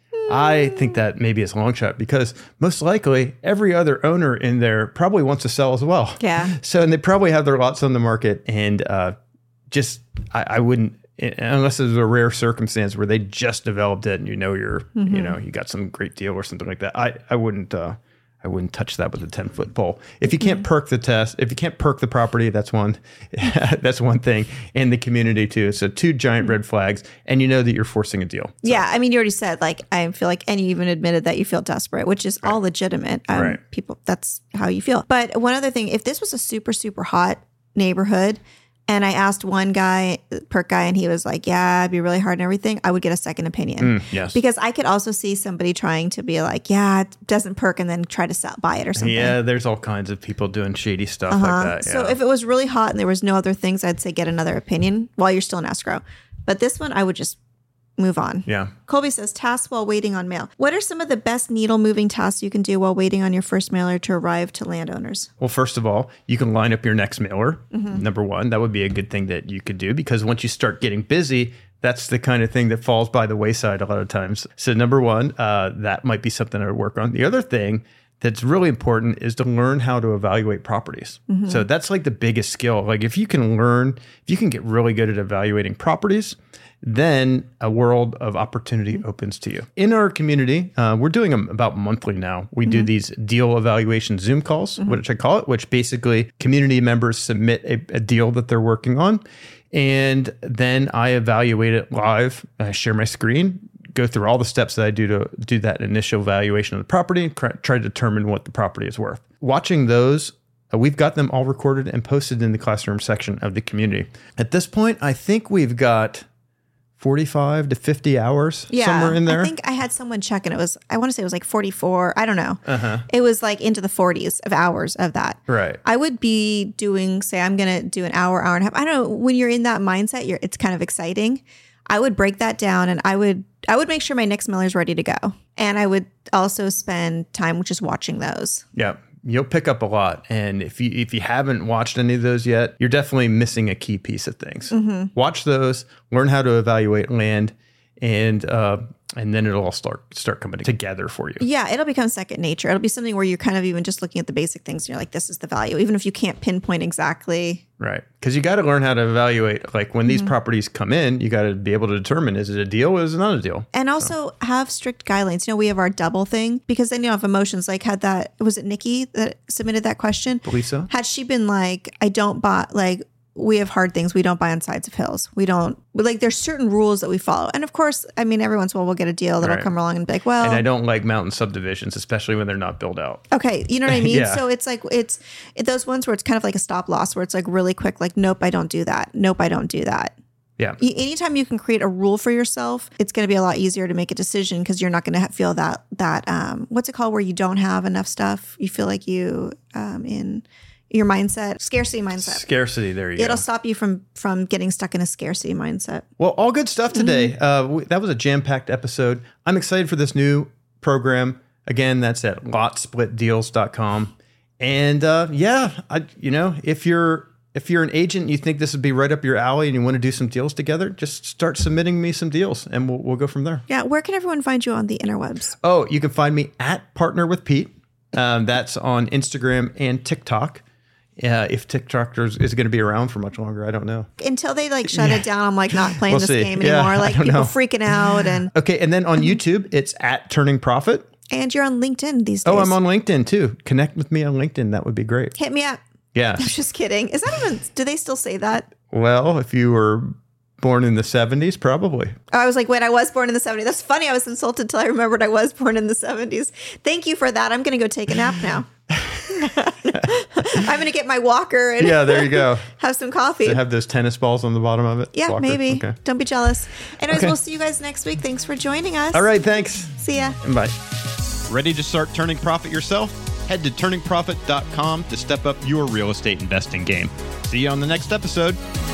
I think that maybe is a long shot because most likely every other owner in there probably wants to sell as well. Yeah. So, and they probably have their lots on the market and uh, just, I, I wouldn't, unless there's a rare circumstance where they just developed it and you know you're, mm-hmm. you know, you got some great deal or something like that. I, I wouldn't, uh, I wouldn't touch that with a ten foot pole. If you can't mm-hmm. perk the test, if you can't perk the property, that's one, that's one thing. And the community too. So two giant mm-hmm. red flags, and you know that you're forcing a deal. So. Yeah, I mean, you already said like I feel like, and you even admitted that you feel desperate, which is right. all legitimate. Um, right. People, that's how you feel. But one other thing, if this was a super super hot neighborhood. And I asked one guy, perk guy, and he was like, yeah, it'd be really hard and everything. I would get a second opinion. Mm, yes. Because I could also see somebody trying to be like, yeah, it doesn't perk and then try to sell, buy it or something. Yeah, there's all kinds of people doing shady stuff uh-huh. like that. Yeah. So if it was really hot and there was no other things, I'd say get another opinion while you're still in escrow. But this one, I would just move on. Yeah. Colby says, tasks while waiting on mail. What are some of the best needle moving tasks you can do while waiting on your first mailer to arrive to landowners? Well, first of all, you can line up your next mailer. Mm-hmm. Number one, that would be a good thing that you could do because once you start getting busy, that's the kind of thing that falls by the wayside a lot of times. So number one, uh, that might be something I would work on. The other thing that's really important is to learn how to evaluate properties. Mm-hmm. So that's like the biggest skill. Like if you can learn, if you can get really good at evaluating properties, then a world of opportunity opens to you. In our community, uh, we're doing them about monthly now. We mm-hmm. do these deal evaluation Zoom calls, mm-hmm. which I call it, which basically community members submit a, a deal that they're working on. And then I evaluate it live. I share my screen, go through all the steps that I do to do that initial evaluation of the property, try to determine what the property is worth. Watching those, uh, we've got them all recorded and posted in the classroom section of the community. At this point, I think we've got forty-five to fifty hours, Yeah, somewhere in there. I think I had someone check and it was, I want to say it was like forty-four. I don't know. Uh-huh. It was like into the forties of hours of that. Right. I would be doing, say, I'm going to do an hour, hour and a half. I don't know. When you're in that mindset, you're, it's kind of exciting. I would break that down and I would, I would make sure my next Miller's ready to go. And I would also spend time just watching those. Yeah. You'll pick up a lot. And if you if you haven't watched any of those yet, you're definitely missing a key piece of things. Mm-hmm. Watch those, learn how to evaluate land, and uh, and then it'll all start start coming together for you. Yeah, it'll become second nature. It'll be something where you're kind of even just looking at the basic things and you're like, this is the value, even if you can't pinpoint exactly. Right. Because you got to learn how to evaluate. Like when these mm-hmm. properties come in, you got to be able to determine, is it a deal or is it not a deal? And also so. have strict guidelines. You know, we have our double thing because then you have emotions. Like had that, was it Nikki that submitted that question? Believe so. Had she been like, I don't buy, like, we have hard things. We don't buy on sides of hills. We don't, like, there's certain rules that we follow. And of course, I mean, every once in a while we'll get a deal that'll right. come along and be like, well. And I don't like mountain subdivisions, especially when they're not built out. Okay. You know what I mean? Yeah. So it's like, it's it, those ones where it's kind of like a stop loss where it's like really quick, like, nope, I don't do that. Nope, I don't do that. Yeah. Anytime you can create a rule for yourself, it's going to be a lot easier to make a decision because you're not going to feel that, that, um, what's it called where you don't have enough stuff? You feel like you, um, in, your mindset, scarcity mindset. Scarcity, there you It'll go. It'll stop you from from getting stuck in a scarcity mindset. Well, all good stuff today. Mm-hmm. Uh, w- that was a jam-packed episode. I'm excited for this new program. Again, that's at lot split deals dot com. And uh, yeah, I, you know, if you're if you're an agent and you think this would be right up your alley and you want to do some deals together, just start submitting me some deals and we'll we'll go from there. Yeah, where can everyone find you on the interwebs? Oh, you can find me at Partner with Pete. Um, that's on Instagram and TikTok. Yeah, if TikTok is, is going to be around for much longer, I don't know. Until they like shut yeah. it down, I'm like not playing we'll this see. game anymore. Yeah, like people know. freaking out and okay. And then on YouTube, it's at Turning Profit. And you're on LinkedIn these days. Oh, I'm on LinkedIn too. Connect with me on LinkedIn. That would be great. Hit me up. Yeah. I'm just kidding. Is that even? Do they still say that? Well, if you were born in the seventies, probably. Oh, I was like, wait, I was born in the seventies. That's funny. I was insulted until I remembered I was born in the seventies. Thank you for that. I'm going to go take a nap now. I'm going to get my walker and yeah, there you go. have some coffee. Does it have those tennis balls on the bottom of it? Yeah, walker? maybe. Okay. Don't be jealous. Anyways, okay. We'll see you guys next week. Thanks for joining us. All right, thanks. See ya. Bye. Ready to start turning profit yourself? Head to turning profit dot com to step up your real estate investing game. See you on the next episode.